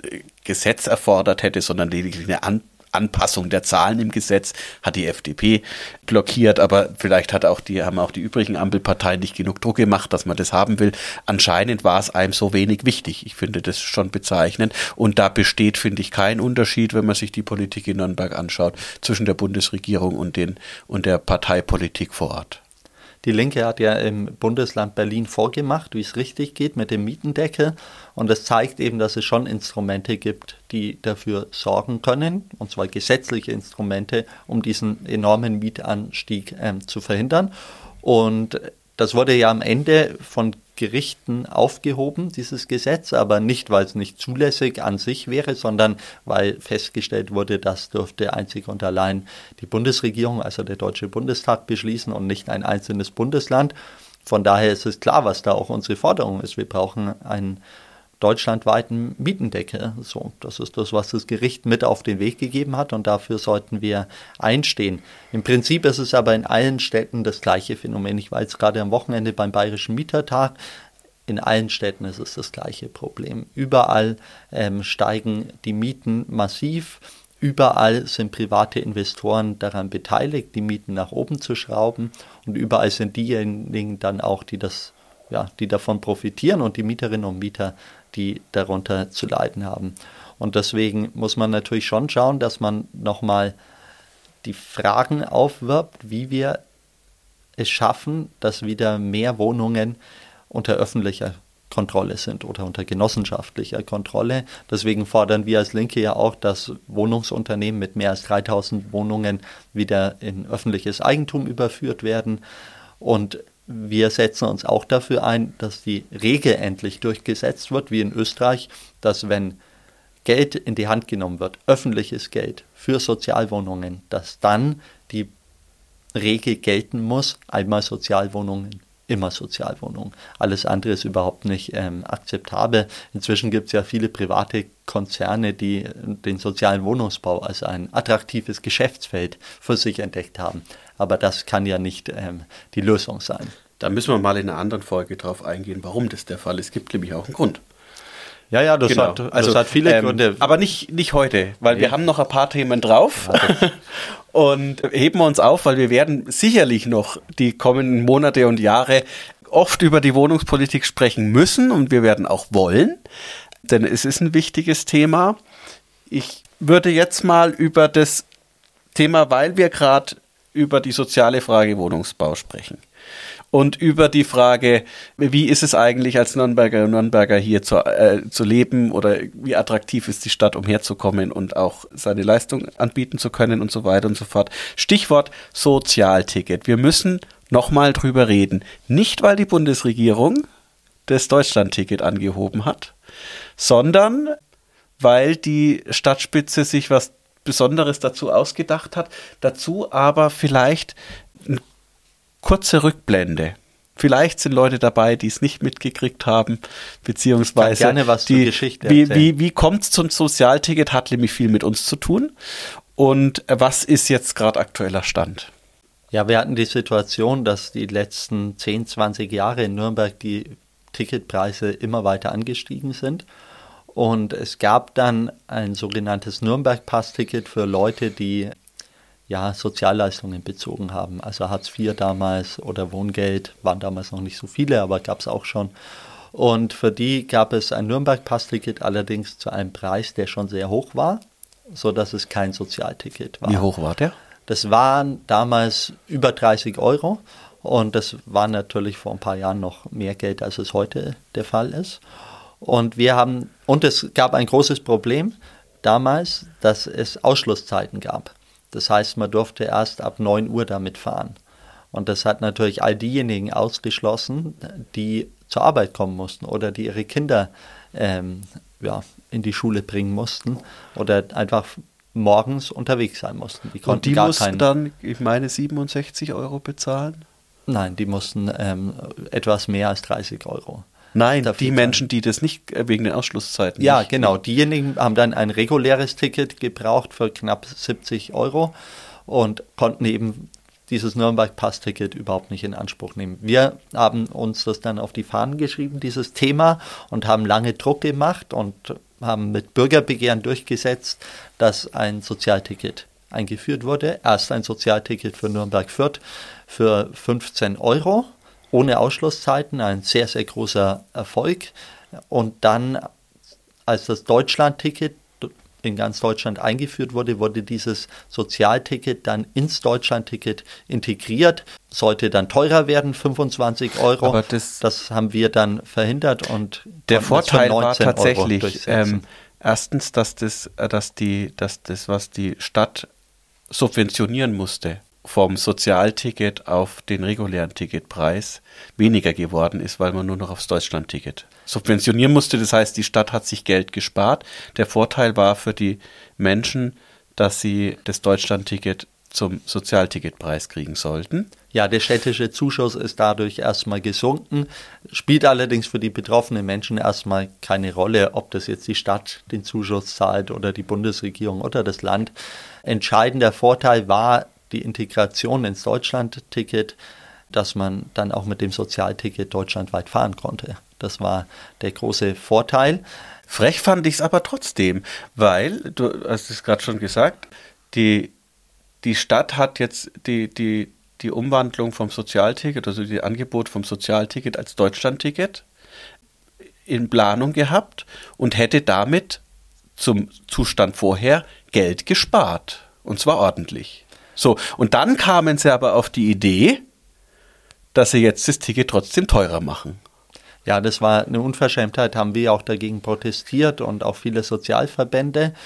Gesetz erfordert hätte, sondern lediglich eine An Anpassung der Zahlen im Gesetz, hat die F D P blockiert, aber vielleicht hat auch die, haben auch die übrigen Ampelparteien nicht genug Druck gemacht, dass man das haben will. Anscheinend war es einem so wenig wichtig. Ich finde das schon bezeichnend. Und da besteht, finde ich, kein Unterschied, wenn man sich die Politik in Nürnberg anschaut, zwischen der Bundesregierung und, den, und der Parteipolitik vor Ort. Die Linke hat ja im Bundesland Berlin vorgemacht, wie es richtig geht mit dem Mietendeckel. Und das zeigt eben, dass es schon Instrumente gibt, die dafür sorgen können, und zwar gesetzliche Instrumente, um diesen enormen Mietanstieg ähm, zu verhindern. Und das wurde ja am Ende von Gerichten aufgehoben, dieses Gesetz, aber nicht, weil es nicht zulässig an sich wäre, sondern weil festgestellt wurde, das dürfte einzig und allein die Bundesregierung, also der Deutsche Bundestag, beschließen und nicht ein einzelnes Bundesland. Von daher ist es klar, was da auch unsere Forderung ist. Wir brauchen einen deutschlandweiten Mietendeckel. So, das ist das, was das Gericht mit auf den Weg gegeben hat, und dafür sollten wir einstehen. Im Prinzip ist es aber in allen Städten das gleiche Phänomen. Ich war jetzt gerade am Wochenende beim Bayerischen Mietertag. In allen Städten ist es das gleiche Problem. Überall ähm, steigen die Mieten massiv. Überall sind private Investoren daran beteiligt, die Mieten nach oben zu schrauben. Und überall sind diejenigen dann auch, die das, ja, die davon profitieren, und die Mieterinnen und Mieter, die darunter zu leiden haben. Und deswegen muss man natürlich schon schauen, dass man nochmal die Fragen aufwirft, wie wir es schaffen, dass wieder mehr Wohnungen unter öffentlicher Kontrolle sind oder unter genossenschaftlicher Kontrolle. Deswegen fordern wir als Linke ja auch, dass Wohnungsunternehmen mit mehr als dreitausend Wohnungen wieder in öffentliches Eigentum überführt werden. Und wir setzen uns auch dafür ein, dass die Regel endlich durchgesetzt wird, wie in Österreich, dass wenn Geld in die Hand genommen wird, öffentliches Geld für Sozialwohnungen, dass dann die Regel gelten muss, einmal Sozialwohnungen, immer Sozialwohnungen. Alles andere ist überhaupt nicht ähm, akzeptabel. Inzwischen gibt es ja viele private Konzerne, die den sozialen Wohnungsbau als ein attraktives Geschäftsfeld für sich entdeckt haben. Aber das kann ja nicht ähm, die Lösung sein. Da müssen wir mal in einer anderen Folge drauf eingehen, warum das der Fall ist. Es gibt nämlich auch einen Grund. Ja, ja, das, genau. hat, das also, hat viele ähm, Gründe. Aber nicht, nicht heute, weil nee. wir haben noch ein paar Themen drauf ja, und heben wir uns auf, weil wir werden sicherlich noch die kommenden Monate und Jahre oft über die Wohnungspolitik sprechen müssen, und wir werden auch wollen, denn es ist ein wichtiges Thema. Ich würde jetzt mal über das Thema, weil wir gerade über die soziale Frage Wohnungsbau sprechen und über die Frage, wie ist es eigentlich als Nürnberger und Nürnberger hier zu, äh, zu leben, oder wie attraktiv ist die Stadt, um herzukommen und auch seine Leistung anbieten zu können und so weiter und so fort. Stichwort Sozialticket. Wir müssen nochmal drüber reden. Nicht, weil die Bundesregierung das Deutschlandticket angehoben hat, sondern weil die Stadtspitze sich was Besonderes dazu ausgedacht hat. Dazu aber vielleicht eine kurze Rückblende. Vielleicht sind Leute dabei, die es nicht mitgekriegt haben, beziehungsweise ich kann gerne was die, zur Geschichte wie, erzählen. wie, wie kommt es zum Sozialticket, hat nämlich viel mit uns zu tun. Und was ist jetzt gerade aktueller Stand? Ja, wir hatten die Situation, dass die letzten zehn, zwanzig Jahre in Nürnberg die Ticketpreise immer weiter angestiegen sind. Und es gab dann ein sogenanntes Nürnberg-Pass-Ticket für Leute, die ja Sozialleistungen bezogen haben. Also Hartz vier damals oder Wohngeld, waren damals noch nicht so viele, aber gab es auch schon. Und für die gab es ein Nürnberg-Pass-Ticket, allerdings zu einem Preis, der schon sehr hoch war, sodass es kein Sozialticket war. Wie hoch war der? Das waren damals über dreißig Euro. Und das war natürlich vor ein paar Jahren noch mehr Geld, als es heute der Fall ist. Und wir haben, und es gab ein großes Problem damals, dass es Ausschlusszeiten gab. Das heißt, man durfte erst ab neun Uhr damit fahren. Und das hat natürlich all diejenigen ausgeschlossen, die zur Arbeit kommen mussten oder die ihre Kinder ähm, ja, in die Schule bringen mussten oder einfach morgens unterwegs sein mussten. Die konnten Und die gar mussten keinen, dann, ich meine, siebenundsechzig Euro bezahlen? Nein, die mussten ähm, etwas mehr als dreißig Euro. Nein, die Menschen, die das nicht wegen den Ausschlusszeiten. Ja, nicht genau. Diejenigen haben dann ein reguläres Ticket gebraucht für knapp siebzig Euro und konnten eben dieses Nürnberg-Pass-Ticket überhaupt nicht in Anspruch nehmen. Wir haben uns das dann auf die Fahnen geschrieben, dieses Thema, und haben lange Druck gemacht und haben mit Bürgerbegehren durchgesetzt, dass ein Sozialticket eingeführt wurde. Erst ein Sozialticket für Nürnberg-Fürth für fünfzehn Euro, ohne Ausschlusszeiten, ein sehr, sehr großer Erfolg. Und dann, als das Deutschland-Ticket in ganz Deutschland eingeführt wurde, wurde dieses Sozialticket dann ins Deutschland-Ticket integriert, sollte dann teurer werden, fünfundzwanzig Euro. Aber das, das haben wir dann verhindert und der Vorteil war tatsächlich ähm, erstens, dass das, dass die, dass das, was die Stadt subventionieren musste, vom Sozialticket auf den regulären Ticketpreis weniger geworden ist, weil man nur noch aufs Deutschlandticket subventionieren musste. Das heißt, die Stadt hat sich Geld gespart. Der Vorteil war für die Menschen, dass sie das Deutschlandticket zum Sozialticketpreis kriegen sollten. Ja, der städtische Zuschuss ist dadurch erstmal gesunken, spielt allerdings für die betroffenen Menschen erstmal keine Rolle, ob das jetzt die Stadt den Zuschuss zahlt oder die Bundesregierung oder das Land. Entscheidender Vorteil war die Integration ins Deutschlandticket, dass man dann auch mit dem Sozialticket deutschlandweit fahren konnte. Das war der große Vorteil. Frech fand ich es aber trotzdem, weil, du hast es gerade schon gesagt, die, die Stadt hat jetzt die, die, die Umwandlung vom Sozialticket, also das Angebot vom Sozialticket als Deutschlandticket in Planung gehabt und hätte damit zum Zustand vorher Geld gespart. Und zwar ordentlich. So, und dann kamen sie aber auf die Idee, dass sie jetzt das Ticket trotzdem teurer machen. Ja, das war eine Unverschämtheit, haben wir auch dagegen protestiert und auch viele Sozialverbände.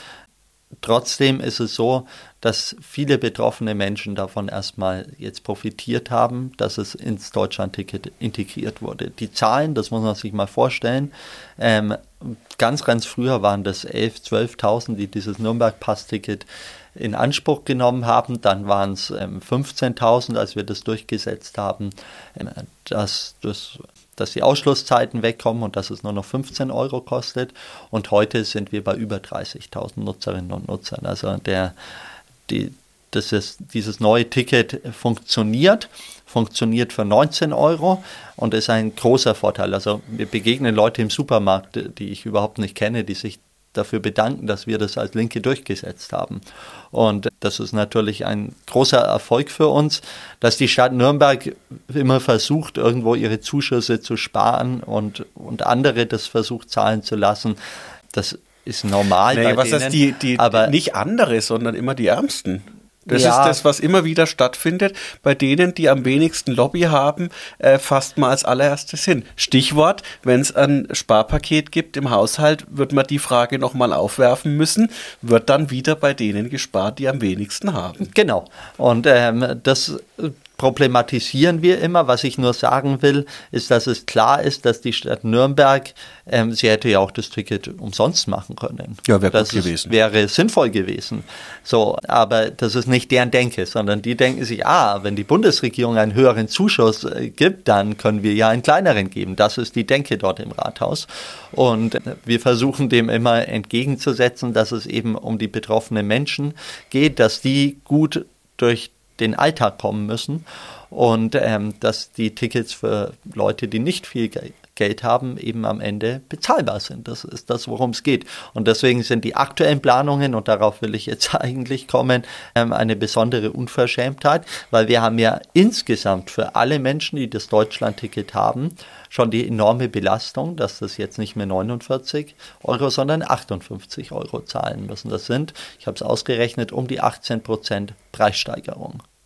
Trotzdem ist es so, dass viele betroffene Menschen davon erstmal jetzt profitiert haben, dass es ins Deutschlandticket integriert wurde. Die Zahlen, das muss man sich mal vorstellen, ähm, ganz, ganz früher waren das elftausend, zwölftausend, die dieses Nürnberg-Pass-Ticket in Anspruch genommen haben. Dann waren es ähm, fünfzehntausend, als wir das durchgesetzt haben, ähm, dass, das, dass die Ausschlusszeiten wegkommen und dass es nur noch fünfzehn Euro kostet. Und heute sind wir bei über dreißigtausend Nutzerinnen und Nutzern. Also der, die, das ist, dieses neue Ticket funktioniert, funktioniert für neunzehn Euro und ist ein großer Vorteil. Also wir begegnen Leute im Supermarkt, die ich überhaupt nicht kenne, die sich dafür bedanken, dass wir das als Linke durchgesetzt haben. Und das ist natürlich ein großer Erfolg für uns, dass die Stadt Nürnberg immer versucht, irgendwo ihre Zuschüsse zu sparen und, und andere das versucht zahlen zu lassen. Das ist normal nee, bei was denen. Heißt die, die, aber nicht andere, sondern immer die Ärmsten. Das ja. ist das, was immer wieder stattfindet, bei denen, die am wenigsten Lobby haben, äh, fast mal als allererstes hin. Stichwort, wenn es ein Sparpaket gibt im Haushalt, wird man die Frage nochmal aufwerfen müssen, wird dann wieder bei denen gespart, die am wenigsten haben. Genau. Und ähm, das problematisieren wir immer. Was ich nur sagen will, ist, dass es klar ist, dass die Stadt Nürnberg, ähm, sie hätte ja auch das Ticket umsonst machen können. Ja, wäre gut gut gewesen. Wäre sinnvoll gewesen. So, aber das ist nicht deren Denke, sondern die denken sich, ah, wenn die Bundesregierung einen höheren Zuschuss äh, gibt, dann können wir ja einen kleineren geben. Das ist die Denke dort im Rathaus. Und wir versuchen dem immer entgegenzusetzen, dass es eben um die betroffenen Menschen geht, dass die gut durch den Alltag kommen müssen und ähm, dass die Tickets für Leute, die nicht viel Ge- Geld haben, eben am Ende bezahlbar sind. Das ist das, worum es geht. Und deswegen sind die aktuellen Planungen, und darauf will ich jetzt eigentlich kommen, ähm, eine besondere Unverschämtheit, weil wir haben ja insgesamt für alle Menschen, die das Deutschland-Ticket haben, schon die enorme Belastung, dass das jetzt nicht mehr neunundvierzig Euro, sondern achtundfünfzig Euro zahlen müssen. Das sind, ich habe es ausgerechnet, um die achtzehn Prozent Preissteigerung.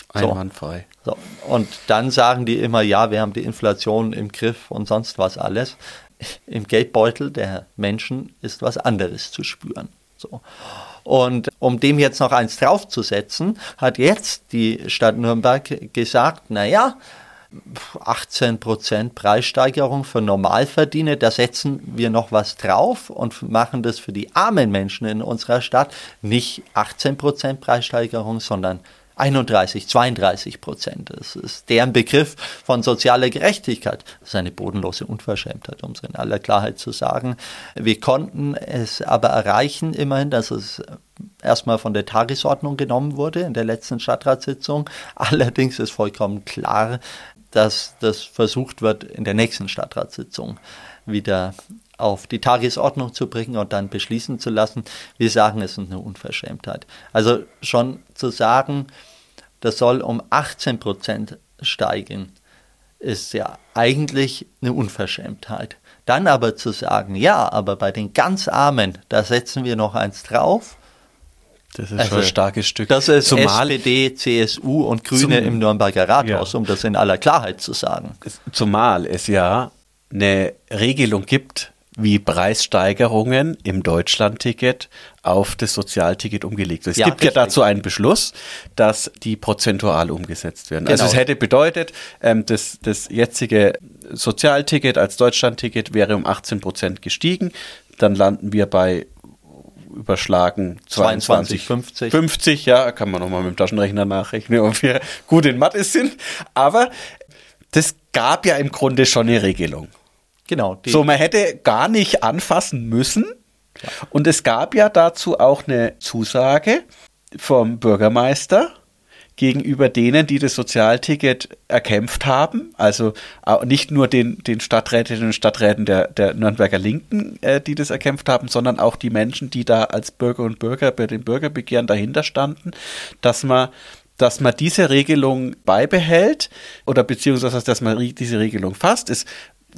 Einwandfrei. So. Und dann sagen die immer, ja, wir haben die Inflation im Griff und sonst was alles. Im Geldbeutel der Menschen ist was anderes zu spüren. So. Und um dem jetzt noch eins draufzusetzen, hat jetzt die Stadt Nürnberg gesagt, naja, achtzehn Prozent Preissteigerung für Normalverdiener, da setzen wir noch was drauf und machen das für die armen Menschen in unserer Stadt nicht achtzehn Prozent Preissteigerung, sondern einunddreißig, zweiunddreißig Prozent. Das ist deren Begriff von sozialer Gerechtigkeit. Das ist eine bodenlose Unverschämtheit, um es in aller Klarheit zu sagen. Wir konnten es aber erreichen, immerhin, dass es erstmal von der Tagesordnung genommen wurde in der letzten Stadtratssitzung. Allerdings ist vollkommen klar, dass das versucht wird, in der nächsten Stadtratssitzung wieder auf die Tagesordnung zu bringen und dann beschließen zu lassen. Wir sagen, es ist eine Unverschämtheit. Also schon zu sagen, das soll um achtzehn Prozent steigen, ist ja eigentlich eine Unverschämtheit. Dann aber zu sagen, ja, aber bei den ganz Armen, da setzen wir noch eins drauf. Das ist also schon ein starkes Stück. Das ist zumal, S P D, C S U und Grüne zum, im Nürnberger Rathaus, ja. Um das in aller Klarheit zu sagen. Zumal es ja eine Regelung gibt, wie Preissteigerungen im Deutschlandticket auf das Sozialticket umgelegt wird. Es ja, gibt richtig. ja dazu einen Beschluss, dass die prozentual umgesetzt werden. Genau. Also es hätte bedeutet, ähm, das, das jetzige Sozialticket als Deutschlandticket wäre um achtzehn Prozent gestiegen. Dann landen wir bei überschlagen zweiundzwanzig, fünfzig. fünfzig, ja, kann man nochmal mit dem Taschenrechner nachrechnen, ob wir gut in Mathe sind. Aber das gab ja im Grunde schon eine Regelung. Genau. So, man hätte gar nicht anfassen müssen. Ja. Und es gab ja dazu auch eine Zusage vom Bürgermeister gegenüber denen, die das Sozialticket erkämpft haben. Also nicht nur den, den Stadträtinnen und Stadträten der, der Nürnberger Linken, äh, die das erkämpft haben, sondern auch die Menschen, die da als Bürger und Bürger bei den Bürgerbegehren dahinter standen, dass man dass man diese Regelung beibehält oder beziehungsweise, dass man diese Regelung fasst. Es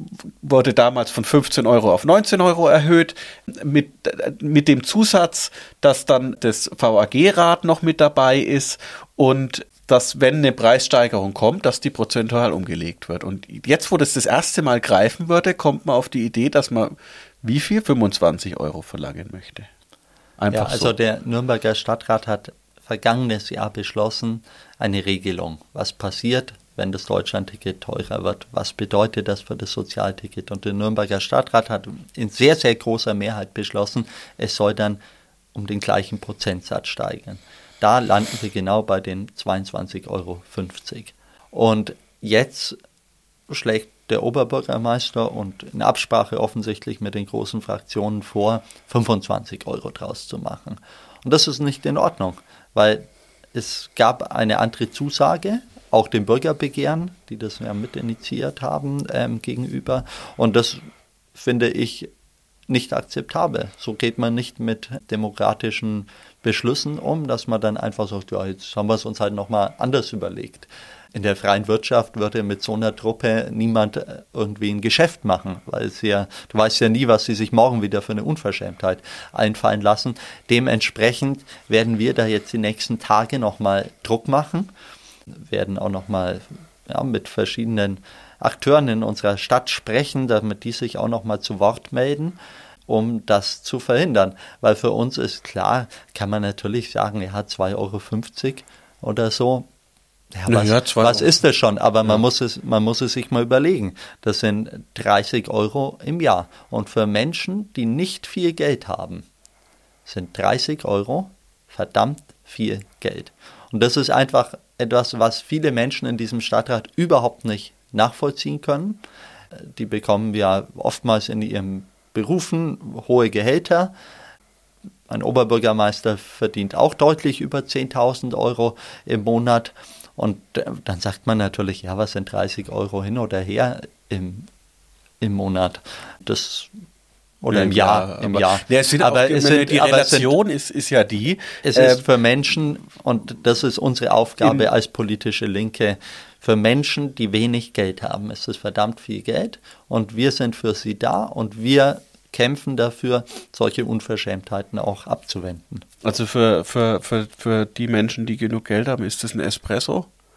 wurde damals von fünfzehn Euro auf neunzehn Euro erhöht, mit, mit dem Zusatz, dass dann das V A G-Rat noch mit dabei ist und dass, wenn eine Preissteigerung kommt, dass die prozentual umgelegt wird. Und jetzt, wo das das erste Mal greifen würde, kommt man auf die Idee, dass man wie viel? fünfundzwanzig Euro verlangen möchte. Einfach ja, also so. Der Nürnberger Stadtrat hat vergangenes Jahr beschlossen, eine Regelung, was passiert, wenn das Deutschlandticket teurer wird. Was bedeutet das für das Sozialticket? Und der Nürnberger Stadtrat hat in sehr, sehr großer Mehrheit beschlossen, es soll dann um den gleichen Prozentsatz steigen. Da landen wir genau bei den zweiundzwanzig Euro fünfzig. Und jetzt schlägt der Oberbürgermeister und in Absprache offensichtlich mit den großen Fraktionen vor, fünfundzwanzig Euro draus zu machen. Und das ist nicht in Ordnung, weil es gab eine andere Zusage, auch dem Bürgerbegehren, die das ja mit initiiert haben, ähm, gegenüber. Und das finde ich nicht akzeptabel. So geht man nicht mit demokratischen Beschlüssen um, dass man dann einfach sagt, ja, jetzt haben wir es uns halt nochmal anders überlegt. In der freien Wirtschaft würde mit so einer Truppe niemand irgendwie ein Geschäft machen, weil es ja, du weißt ja nie, was sie sich morgen wieder für eine Unverschämtheit einfallen lassen. Dementsprechend werden wir da jetzt die nächsten Tage nochmal Druck machen, werden auch nochmal ja, mit verschiedenen Akteuren in unserer Stadt sprechen, damit die sich auch nochmal zu Wort melden, um das zu verhindern. Weil für uns ist klar, kann man natürlich sagen, er hat zwei Euro fünfzig oder so. Ja, was, ja, was ist das schon? Aber ja. man muss es, man muss es sich mal überlegen. Das sind dreißig Euro im Jahr. Und für Menschen, die nicht viel Geld haben, sind dreißig Euro verdammt viel Geld. Und das ist einfach etwas, was viele Menschen in diesem Stadtrat überhaupt nicht nachvollziehen können. Die bekommen ja oftmals in ihren Berufen hohe Gehälter. Ein Oberbürgermeister verdient auch deutlich über zehntausend Euro im Monat. Und dann sagt man natürlich, ja, was sind dreißig Euro hin oder her im, im Monat? Das oder ja, im Jahr. Ja, im aber, Jahr. Ja, es sind aber auch, es sind, die Relation sind, ist, ist ja die. Es äh, ist für Menschen, und das ist unsere Aufgabe in, als politische Linke, für Menschen, die wenig Geld haben, ist es verdammt viel Geld. Und wir sind für sie da und wir kämpfen dafür, solche Unverschämtheiten auch abzuwenden. Also für, für, für, für die Menschen, die genug Geld haben, ist das ein Espresso?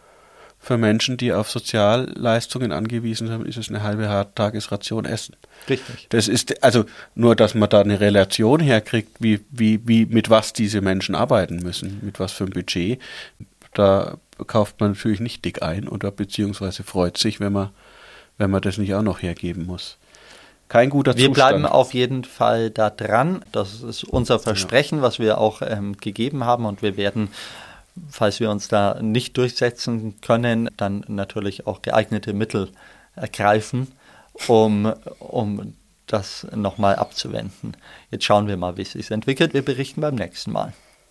für Menschen, die auf Sozialleistungen angewiesen sind, ist es eine halbe Tagesration Essen. Richtig. Das ist, also nur, dass man da eine Relation herkriegt, wie, wie, wie, mit was diese Menschen arbeiten müssen, mit was für ein Budget. Da kauft man natürlich nicht dick ein oder beziehungsweise freut sich, wenn man, wenn man das nicht auch noch hergeben muss. Kein guter wir Zustand. Wir bleiben auf jeden Fall da dran. Das ist unser Versprechen, ja. was wir auch ähm, gegeben haben. Und wir werden, falls wir uns da nicht durchsetzen können, dann natürlich auch geeignete Mittel ergreifen, um, um das nochmal abzuwenden. Jetzt schauen wir mal, wie es sich entwickelt. Wir berichten beim nächsten Mal.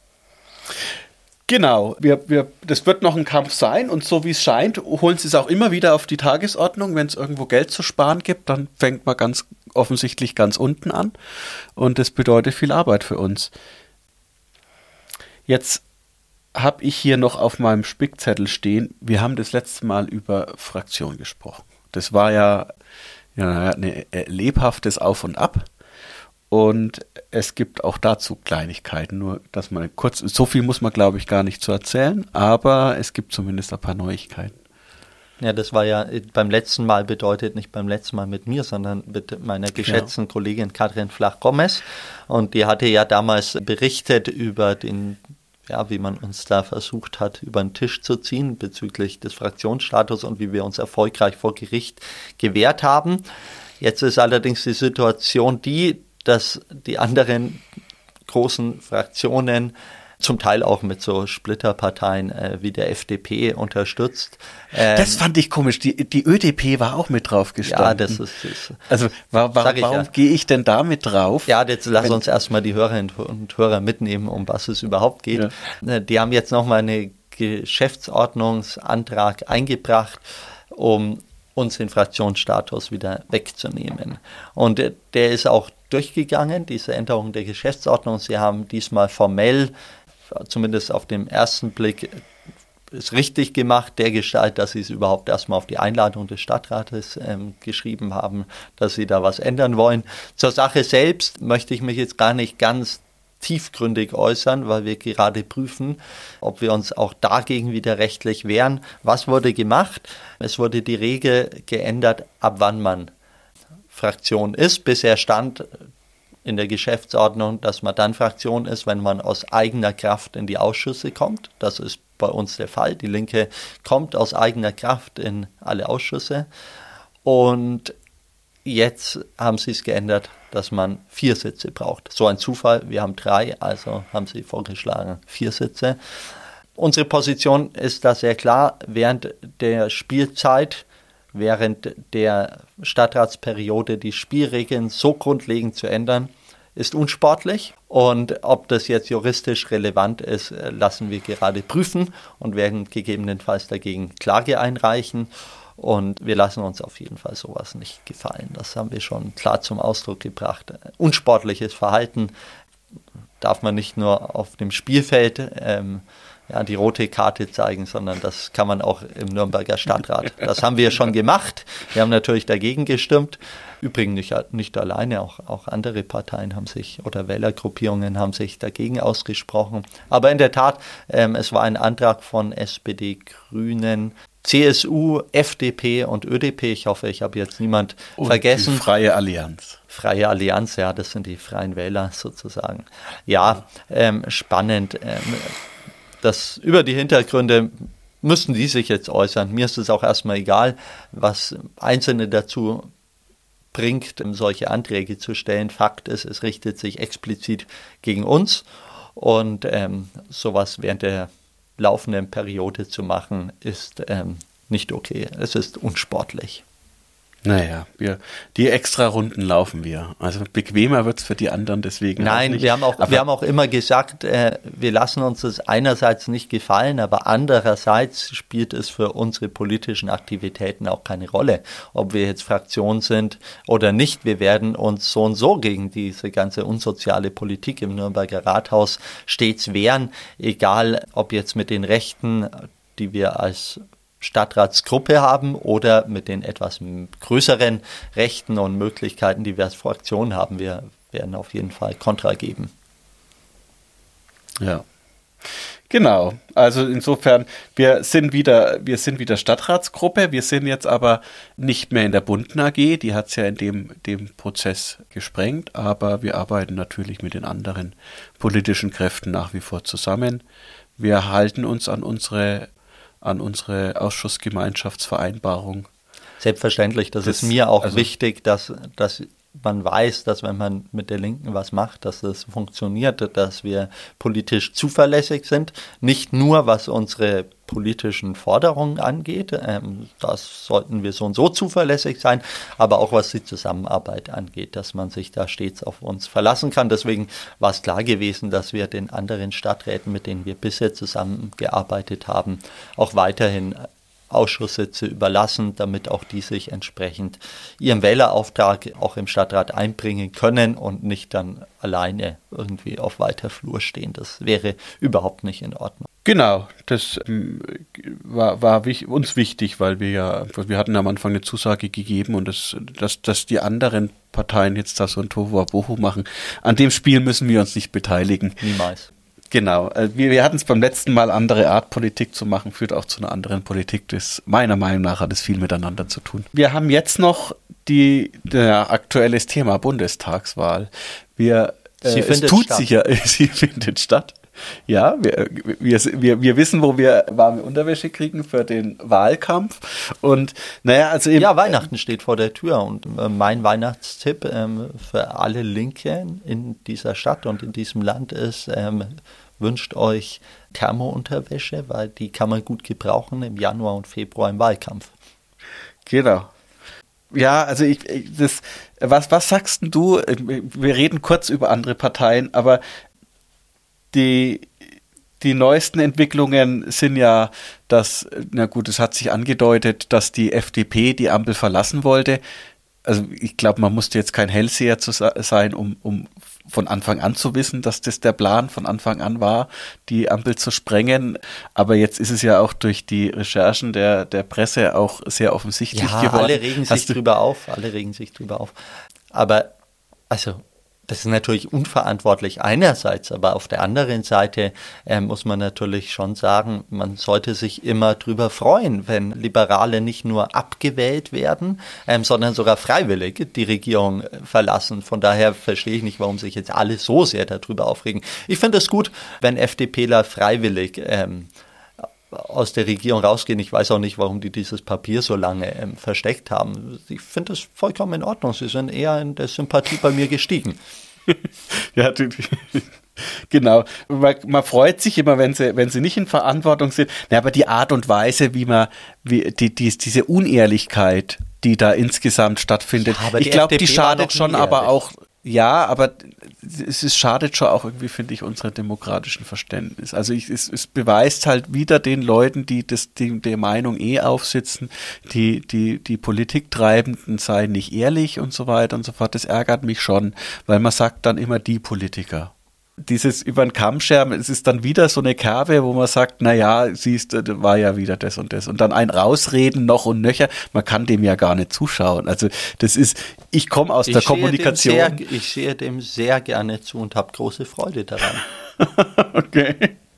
Genau, wir, wir, das wird noch ein Kampf sein und so wie es scheint, holen sie es auch immer wieder auf die Tagesordnung. Wenn es irgendwo Geld zu sparen gibt, dann fängt man ganz offensichtlich ganz unten an und das bedeutet viel Arbeit für uns. Jetzt habe ich hier noch auf meinem Spickzettel stehen, wir haben das letzte Mal über Fraktion gesprochen. Das war ja, ja ein lebhaftes Auf und Ab. Und es gibt auch dazu Kleinigkeiten, nur dass man kurz, so viel muss man glaube ich gar nicht zu erzählen, aber es gibt zumindest ein paar Neuigkeiten. Ja, das war ja beim letzten Mal bedeutet, nicht beim letzten Mal mit mir, sondern mit meiner geschätzten ja. Kollegin Katrin Flach-Gomez. Und die hatte ja damals berichtet über den, ja, wie man uns da versucht hat, über den Tisch zu ziehen bezüglich des Fraktionsstatus und wie wir uns erfolgreich vor Gericht gewehrt haben. Jetzt ist allerdings die Situation die, dass die anderen großen Fraktionen, zum Teil auch mit so Splitterparteien äh, wie der F D P unterstützt. Ähm, das fand ich komisch. Die, die Ö D P war auch mit drauf gestanden. Ja, das ist... ist also wa, wa, warum ja. gehe ich denn da mit drauf? Ja, jetzt lass uns erstmal die Hörerinnen und Hörer mitnehmen, um was es überhaupt geht. Ja. Die haben jetzt nochmal einen Geschäftsordnungsantrag eingebracht, um uns den Fraktionsstatus wieder wegzunehmen. Und der ist auch durchgegangen, diese Änderung der Geschäftsordnung. Sie haben diesmal formell, zumindest auf den ersten Blick, es richtig gemacht, dergestalt, dass sie es überhaupt erstmal auf die Einladung des Stadtrates ähm, geschrieben haben, dass sie da was ändern wollen. Zur Sache selbst möchte ich mich jetzt gar nicht ganz tiefgründig äußern, weil wir gerade prüfen, ob wir uns auch dagegen wieder rechtlich wehren. Was wurde gemacht? Es wurde die Regel geändert, ab wann man Fraktion ist. Bisher stand in der Geschäftsordnung, dass man dann Fraktion ist, wenn man aus eigener Kraft in die Ausschüsse kommt. Das ist bei uns der Fall. Die Linke kommt aus eigener Kraft in alle Ausschüsse. Und jetzt haben sie es geändert, dass man vier Sitze braucht. So ein Zufall, wir haben drei, also haben sie vorgeschlagen vier Sitze. Unsere Position ist da sehr klar. Während der Spielzeit, während der Stadtratsperiode die Spielregeln so grundlegend zu ändern, ist unsportlich. Und ob das jetzt juristisch relevant ist, lassen wir gerade prüfen und werden gegebenenfalls dagegen Klage einreichen. Und wir lassen uns auf jeden Fall sowas nicht gefallen. Das haben wir schon klar zum Ausdruck gebracht. Unsportliches Verhalten darf man nicht nur auf dem Spielfeld ähm, ja, die rote Karte zeigen, sondern das kann man auch im Nürnberger Stadtrat. Das haben wir schon gemacht. Wir haben natürlich dagegen gestimmt. Übrigens nicht, nicht alleine, auch, auch andere Parteien haben sich oder Wählergruppierungen haben sich dagegen ausgesprochen. Aber in der Tat, ähm, es war ein Antrag von S P D, Grünen, C S U, F D P und Ö D P. Ich hoffe, ich habe jetzt niemand und vergessen. Die Freie Allianz. Freie Allianz, ja, das sind die Freien Wähler sozusagen. Ja, ähm, spannend. Ähm, das, über die Hintergründe müssen die sich jetzt äußern. Mir ist es auch erstmal egal, was Einzelne dazu bringt, solche Anträge zu stellen. Fakt ist, es richtet sich explizit gegen uns und ähm, sowas während der laufenden Periode zu machen, ist ähm, nicht okay. Es ist unsportlich. Naja, wir, die extra Runden laufen wir. Also bequemer wird es für die anderen deswegen Nein, nicht. wir haben auch, wir haben auch immer gesagt, äh, wir lassen uns das einerseits nicht gefallen, aber andererseits spielt es für unsere politischen Aktivitäten auch keine Rolle, ob wir jetzt Fraktion sind oder nicht. Wir werden uns so und so gegen diese ganze unsoziale Politik im Nürnberger Rathaus stets wehren, egal ob jetzt mit den Rechten, die wir als Stadtratsgruppe haben oder mit den etwas größeren Rechten und Möglichkeiten, die wir als Fraktion haben. Wir werden auf jeden Fall Kontra geben. Ja, Genau, also insofern, wir sind wieder, wir sind wieder Stadtratsgruppe, wir sind jetzt aber nicht mehr in der Bunten A G, die hat es ja in dem, dem Prozess gesprengt, aber wir arbeiten natürlich mit den anderen politischen Kräften nach wie vor zusammen. Wir halten uns an unsere, an unsere Ausschussgemeinschaftsvereinbarung. Selbstverständlich, das, das ist mir auch also wichtig, dass, dass man weiß, dass wenn man mit der Linken was macht, dass das funktioniert, dass wir politisch zuverlässig sind. Nicht nur, was unsere politischen Forderungen angeht, ähm, das sollten wir so und so zuverlässig sein, aber auch was die Zusammenarbeit angeht, dass man sich da stets auf uns verlassen kann. Deswegen war es klar gewesen, dass wir den anderen Stadträten, mit denen wir bisher zusammengearbeitet haben, auch weiterhin Ausschusssitze überlassen, damit auch die sich entsprechend ihren Wählerauftrag auch im Stadtrat einbringen können und nicht dann alleine irgendwie auf weiter Flur stehen. Das wäre überhaupt nicht in Ordnung. Genau, das ähm, war, war wich, uns wichtig, weil wir ja, wir hatten am Anfang eine Zusage gegeben und das, dass, dass die anderen Parteien jetzt da so ein Tohuwabohu machen. An dem Spiel müssen wir uns nicht beteiligen. Niemals. Genau, wir, wir hatten es beim letzten Mal, andere Art Politik zu machen, führt auch zu einer anderen Politik. Das, meiner Meinung nach hat es viel miteinander zu tun. Wir haben jetzt noch die, der aktuelles Thema Bundestagswahl. Wir, sie äh, findet es tut statt. sich ja, sie findet statt. Ja, wir, wir, wir, wir wissen, wo wir warme Unterwäsche kriegen für den Wahlkampf. Und naja, also eben, ja, Weihnachten steht vor der Tür und äh, mein Weihnachtstipp ähm, für alle Linken in dieser Stadt und in diesem Land ist, ähm, wünscht euch Thermounterwäsche, weil die kann man gut gebrauchen im Januar und Februar im Wahlkampf. Genau. Ja, also ich, ich das, was, was sagst denn du? Wir reden kurz über andere Parteien, aber die, die neuesten Entwicklungen sind ja, dass, na gut, es hat sich angedeutet, dass die F D P die Ampel verlassen wollte. Also ich glaube, man musste jetzt kein Hellseher zu sein, um, um von Anfang an zu wissen, dass das der Plan von Anfang an war, die Ampel zu sprengen. Aber jetzt ist es ja auch durch die Recherchen der, der Presse auch sehr offensichtlich ja, geworden. Alle regen sich drüber auf, alle regen sich drüber auf. Aber, also, das ist natürlich unverantwortlich einerseits, aber auf der anderen Seite äh, muss man natürlich schon sagen, man sollte sich immer drüber freuen, wenn Liberale nicht nur abgewählt werden, ähm, sondern sogar freiwillig die Regierung äh, verlassen. Von daher verstehe ich nicht, warum sich jetzt alle so sehr darüber aufregen. Ich finde es gut, wenn FDPler freiwillig ähm, aus der Regierung rausgehen. Ich weiß auch nicht, warum die dieses Papier so lange ähm, versteckt haben. Ich finde das vollkommen in Ordnung. Sie sind eher in der Sympathie bei mir gestiegen. Ja, genau. Man, man freut sich immer, wenn sie, wenn sie nicht in Verantwortung sind. Ja, aber die Art und Weise, wie man, wie die, die, diese Unehrlichkeit, die da insgesamt stattfindet, ja, ich glaube, die schadet schon, aber auch, ja, aber es ist, schadet schon auch irgendwie, finde ich, unserem demokratischen Verständnis. Also ich, es, es beweist halt wieder den Leuten, die das, die der Meinung eh aufsitzen, die, die, die Politiktreibenden seien nicht ehrlich und so weiter und so fort. Das ärgert mich schon, weil man sagt dann immer die Politiker. Dieses über den Kamm scheren, es ist dann wieder so eine Kerbe, wo man sagt, na ja, siehst du, war ja wieder das und das. Und dann ein Rausreden noch und nöcher, man kann dem ja gar nicht zuschauen. Also das ist, ich komme aus ich der Kommunikation. Sehr, ich sehe dem sehr gerne zu und habe große Freude daran. Okay.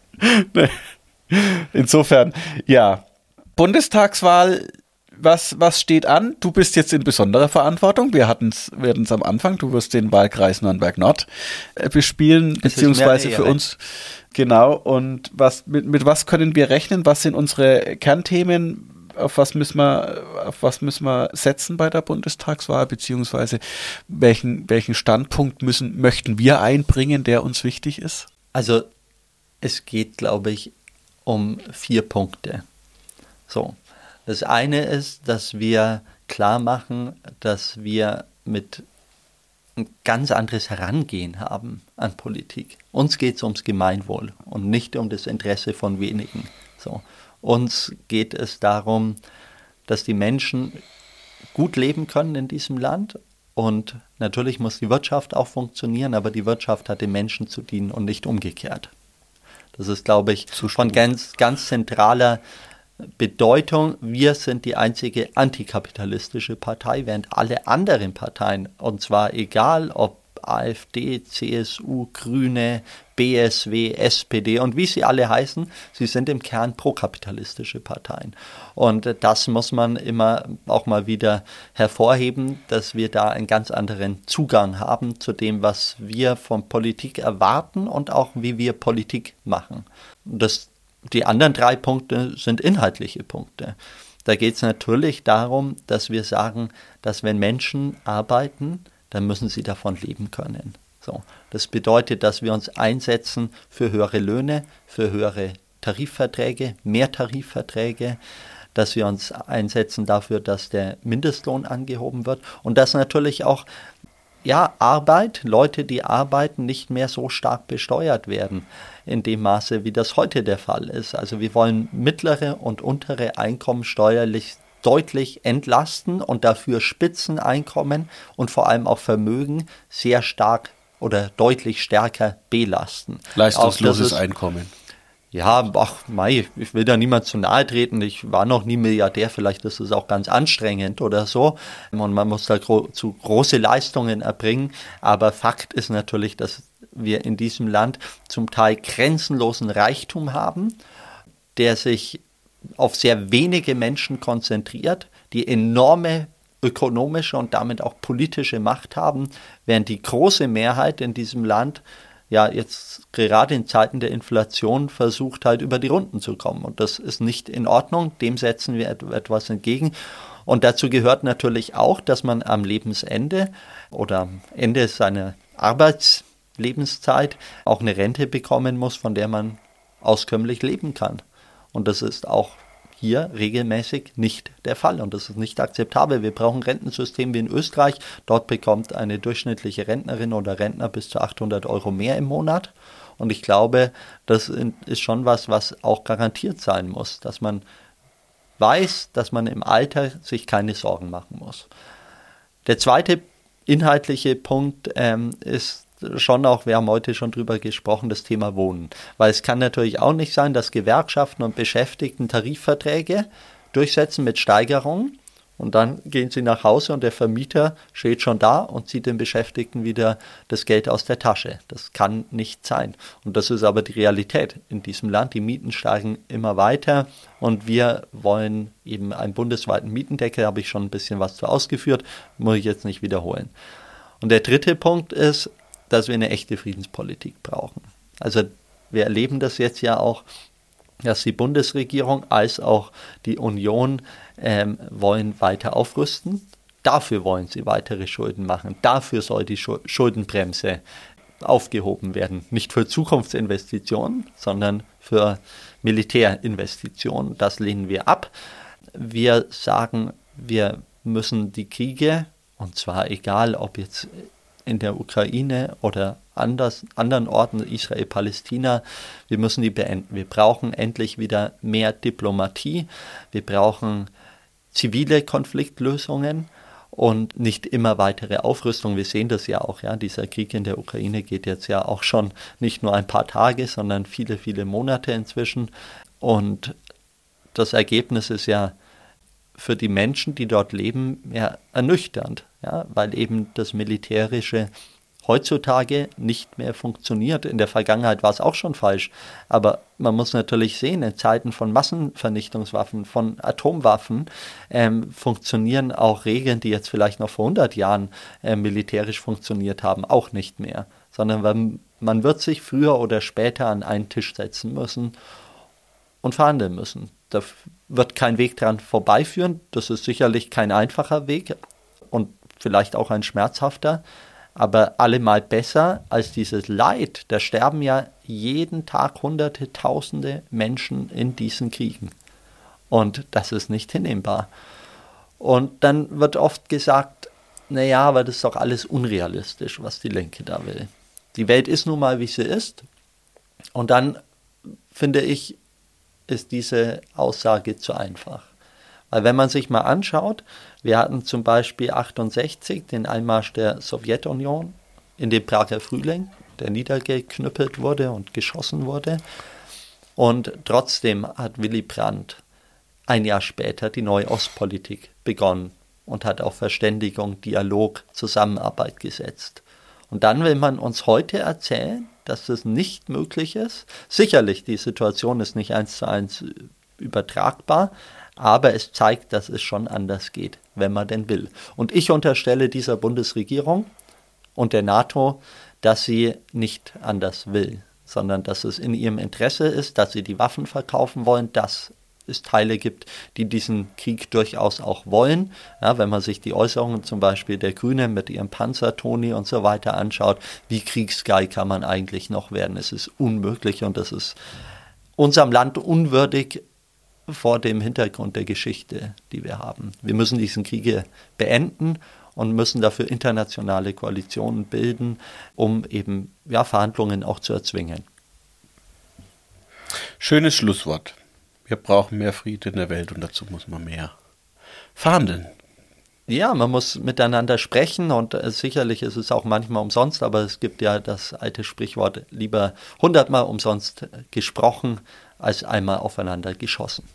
Insofern, ja. Bundestagswahl, was, was steht an? Du bist jetzt in besonderer Verantwortung. Wir hatten es wir hatten's am Anfang. Du wirst den Wahlkreis Nürnberg-Nord äh, bespielen, das beziehungsweise für uns. Genau. Und was, mit, mit was können wir rechnen? Was sind unsere Kernthemen? Auf was müssen wir, auf was müssen wir setzen bei der Bundestagswahl? Beziehungsweise welchen, welchen Standpunkt müssen, möchten wir einbringen, der uns wichtig ist? Also, es geht, glaube ich, um vier Punkte. So. Das eine ist, dass wir klar machen, dass wir mit ein ganz anderes Herangehen haben an Politik. Uns geht es ums Gemeinwohl und nicht um das Interesse von wenigen. So. Uns geht es darum, dass die Menschen gut leben können in diesem Land. Und natürlich muss die Wirtschaft auch funktionieren, aber die Wirtschaft hat den Menschen zu dienen und nicht umgekehrt. Das ist, glaube ich, von ganz, ganz zentraler Bedeutung. Wir sind die einzige antikapitalistische Partei, während alle anderen Parteien, und zwar egal ob AfD, C S U, Grüne, B S W, S P D und wie sie alle heißen, sie sind im Kern prokapitalistische Parteien. Und das muss man immer auch mal wieder hervorheben, dass wir da einen ganz anderen Zugang haben zu dem, was wir von Politik erwarten und auch wie wir Politik machen. Das, die anderen drei Punkte sind inhaltliche Punkte. Da geht es natürlich darum, dass wir sagen, dass wenn Menschen arbeiten, dann müssen sie davon leben können. So, das bedeutet, dass wir uns einsetzen für höhere Löhne, für höhere Tarifverträge, mehr Tarifverträge, dass wir uns einsetzen dafür, dass der Mindestlohn angehoben wird und dass natürlich auch ja, Arbeit, Leute, die arbeiten, nicht mehr so stark besteuert werden in dem Maße, wie das heute der Fall ist. Also wir wollen mittlere und untere Einkommen steuerlich deutlich entlasten und dafür Spitzeneinkommen und vor allem auch Vermögen sehr stark oder deutlich stärker belasten. Leistungsloses Einkommen. Ja, ach, mei, ich will da niemand zu nahe treten. Ich war noch nie Milliardär, vielleicht ist es auch ganz anstrengend oder so. Und man muss da gro- zu große Leistungen erbringen. Aber Fakt ist natürlich, dass wir in diesem Land zum Teil grenzenlosen Reichtum haben, der sich auf sehr wenige Menschen konzentriert, die enorme ökonomische und damit auch politische Macht haben, während die große Mehrheit in diesem Land ja jetzt gerade in Zeiten der Inflation versucht halt über die Runden zu kommen. Und das ist nicht in Ordnung, dem setzen wir et- etwas entgegen. Und dazu gehört natürlich auch, dass man am Lebensende oder am Ende seiner Arbeitslebenszeit auch eine Rente bekommen muss, von der man auskömmlich leben kann. Und das ist auch hier regelmäßig nicht der Fall und das ist nicht akzeptabel. Wir brauchen ein Rentensystem wie in Österreich. Dort bekommt eine durchschnittliche Rentnerin oder Rentner bis zu achthundert Euro mehr im Monat. Und ich glaube, das ist schon was, was auch garantiert sein muss, dass man weiß, dass man im Alter sich keine Sorgen machen muss. Der zweite inhaltliche Punkt ähm, ist schon auch, wir haben heute schon drüber gesprochen, das Thema Wohnen. Weil es kann natürlich auch nicht sein, dass Gewerkschaften und Beschäftigten Tarifverträge durchsetzen mit Steigerungen und dann gehen sie nach Hause und der Vermieter steht schon da und zieht den Beschäftigten wieder das Geld aus der Tasche. Das kann nicht sein. Und das ist aber die Realität in diesem Land. Die Mieten steigen immer weiter und wir wollen eben einen bundesweiten Mietendeckel, da habe ich schon ein bisschen was zu ausgeführt, muss ich jetzt nicht wiederholen. Und der dritte Punkt ist, dass wir eine echte Friedenspolitik brauchen. Also wir erleben das jetzt ja auch, dass die Bundesregierung als auch die Union ähm, wollen weiter aufrüsten. Dafür wollen sie weitere Schulden machen. Dafür soll die Schuldenbremse aufgehoben werden. Nicht für Zukunftsinvestitionen, sondern für Militärinvestitionen. Das lehnen wir ab. Wir sagen, wir müssen die Kriege, und zwar egal, ob jetzt in der Ukraine oder anders, anderen Orten, Israel, Palästina, wir müssen die beenden. Wir brauchen endlich wieder mehr Diplomatie. Wir brauchen zivile Konfliktlösungen und nicht immer weitere Aufrüstung. Wir sehen das ja auch, ja, dieser Krieg in der Ukraine geht jetzt ja auch schon nicht nur ein paar Tage, sondern viele, viele Monate inzwischen. Und das Ergebnis ist ja für die Menschen, die dort leben, ja ernüchternd. Ja, weil eben das Militärische heutzutage nicht mehr funktioniert. In der Vergangenheit war es auch schon falsch. Aber man muss natürlich sehen, in Zeiten von Massenvernichtungswaffen, von Atomwaffen, ähm, funktionieren auch Regeln, die jetzt vielleicht noch vor hundert Jahren äh, militärisch funktioniert haben, auch nicht mehr. Sondern man, man wird sich früher oder später an einen Tisch setzen müssen und verhandeln müssen. Da wird kein Weg dran vorbeiführen. Das ist sicherlich kein einfacher Weg und vielleicht auch ein schmerzhafter, aber allemal besser als dieses Leid. Da sterben ja jeden Tag Hunderte, Tausende Menschen in diesen Kriegen. Und das ist nicht hinnehmbar. Und dann wird oft gesagt, naja, aber das ist doch alles unrealistisch, was die Linke da will. Die Welt ist nun mal, wie sie ist. Und dann, finde ich, ist diese Aussage zu einfach. Weil wenn man sich mal anschaut, wir hatten zum Beispiel achtundsechzig den Einmarsch der Sowjetunion in den Prager Frühling, der niedergeknüppelt wurde und geschossen wurde. Und trotzdem hat Willy Brandt ein Jahr später die neue Ostpolitik begonnen und hat auf Verständigung, Dialog, Zusammenarbeit gesetzt. Und dann will man uns heute erzählen, dass das nicht möglich ist. Sicherlich, die Situation ist nicht eins zu eins übertragbar, aber es zeigt, dass es schon anders geht, wenn man denn will. Und ich unterstelle dieser Bundesregierung und der NATO, dass sie nicht anders will, sondern dass es in ihrem Interesse ist, dass sie die Waffen verkaufen wollen, dass es Teile gibt, die diesen Krieg durchaus auch wollen. Ja, wenn man sich die Äußerungen zum Beispiel der Grünen mit ihrem Panzertoni und so weiter anschaut, wie kriegsgeil kann man eigentlich noch werden? Es ist unmöglich und das ist unserem Land unwürdig vor dem Hintergrund der Geschichte, die wir haben. Wir müssen diesen Kriege beenden und müssen dafür internationale Koalitionen bilden, um eben ja, Verhandlungen auch zu erzwingen. Schönes Schlusswort. Wir brauchen mehr Frieden in der Welt und dazu muss man mehr verhandeln. Ja, man muss miteinander sprechen und äh, sicherlich ist es auch manchmal umsonst, aber es gibt ja das alte Sprichwort, lieber hundertmal umsonst gesprochen, als einmal aufeinander geschossen.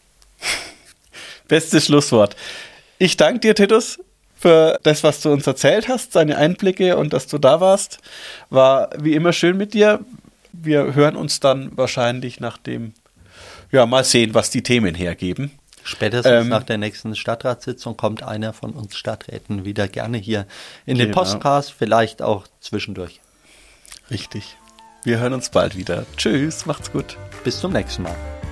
Bestes Schlusswort. Ich danke dir, Titus, für das, was du uns erzählt hast, deine Einblicke und dass du da warst. War wie immer schön mit dir. Wir hören uns dann wahrscheinlich nach dem, ja, mal sehen, was die Themen hergeben. Spätestens ähm, nach der nächsten Stadtratssitzung kommt einer von uns Stadträten wieder gerne hier in genau. den Podcast, vielleicht auch zwischendurch. Richtig. Wir hören uns bald wieder. Tschüss, macht's gut. Bis zum nächsten Mal.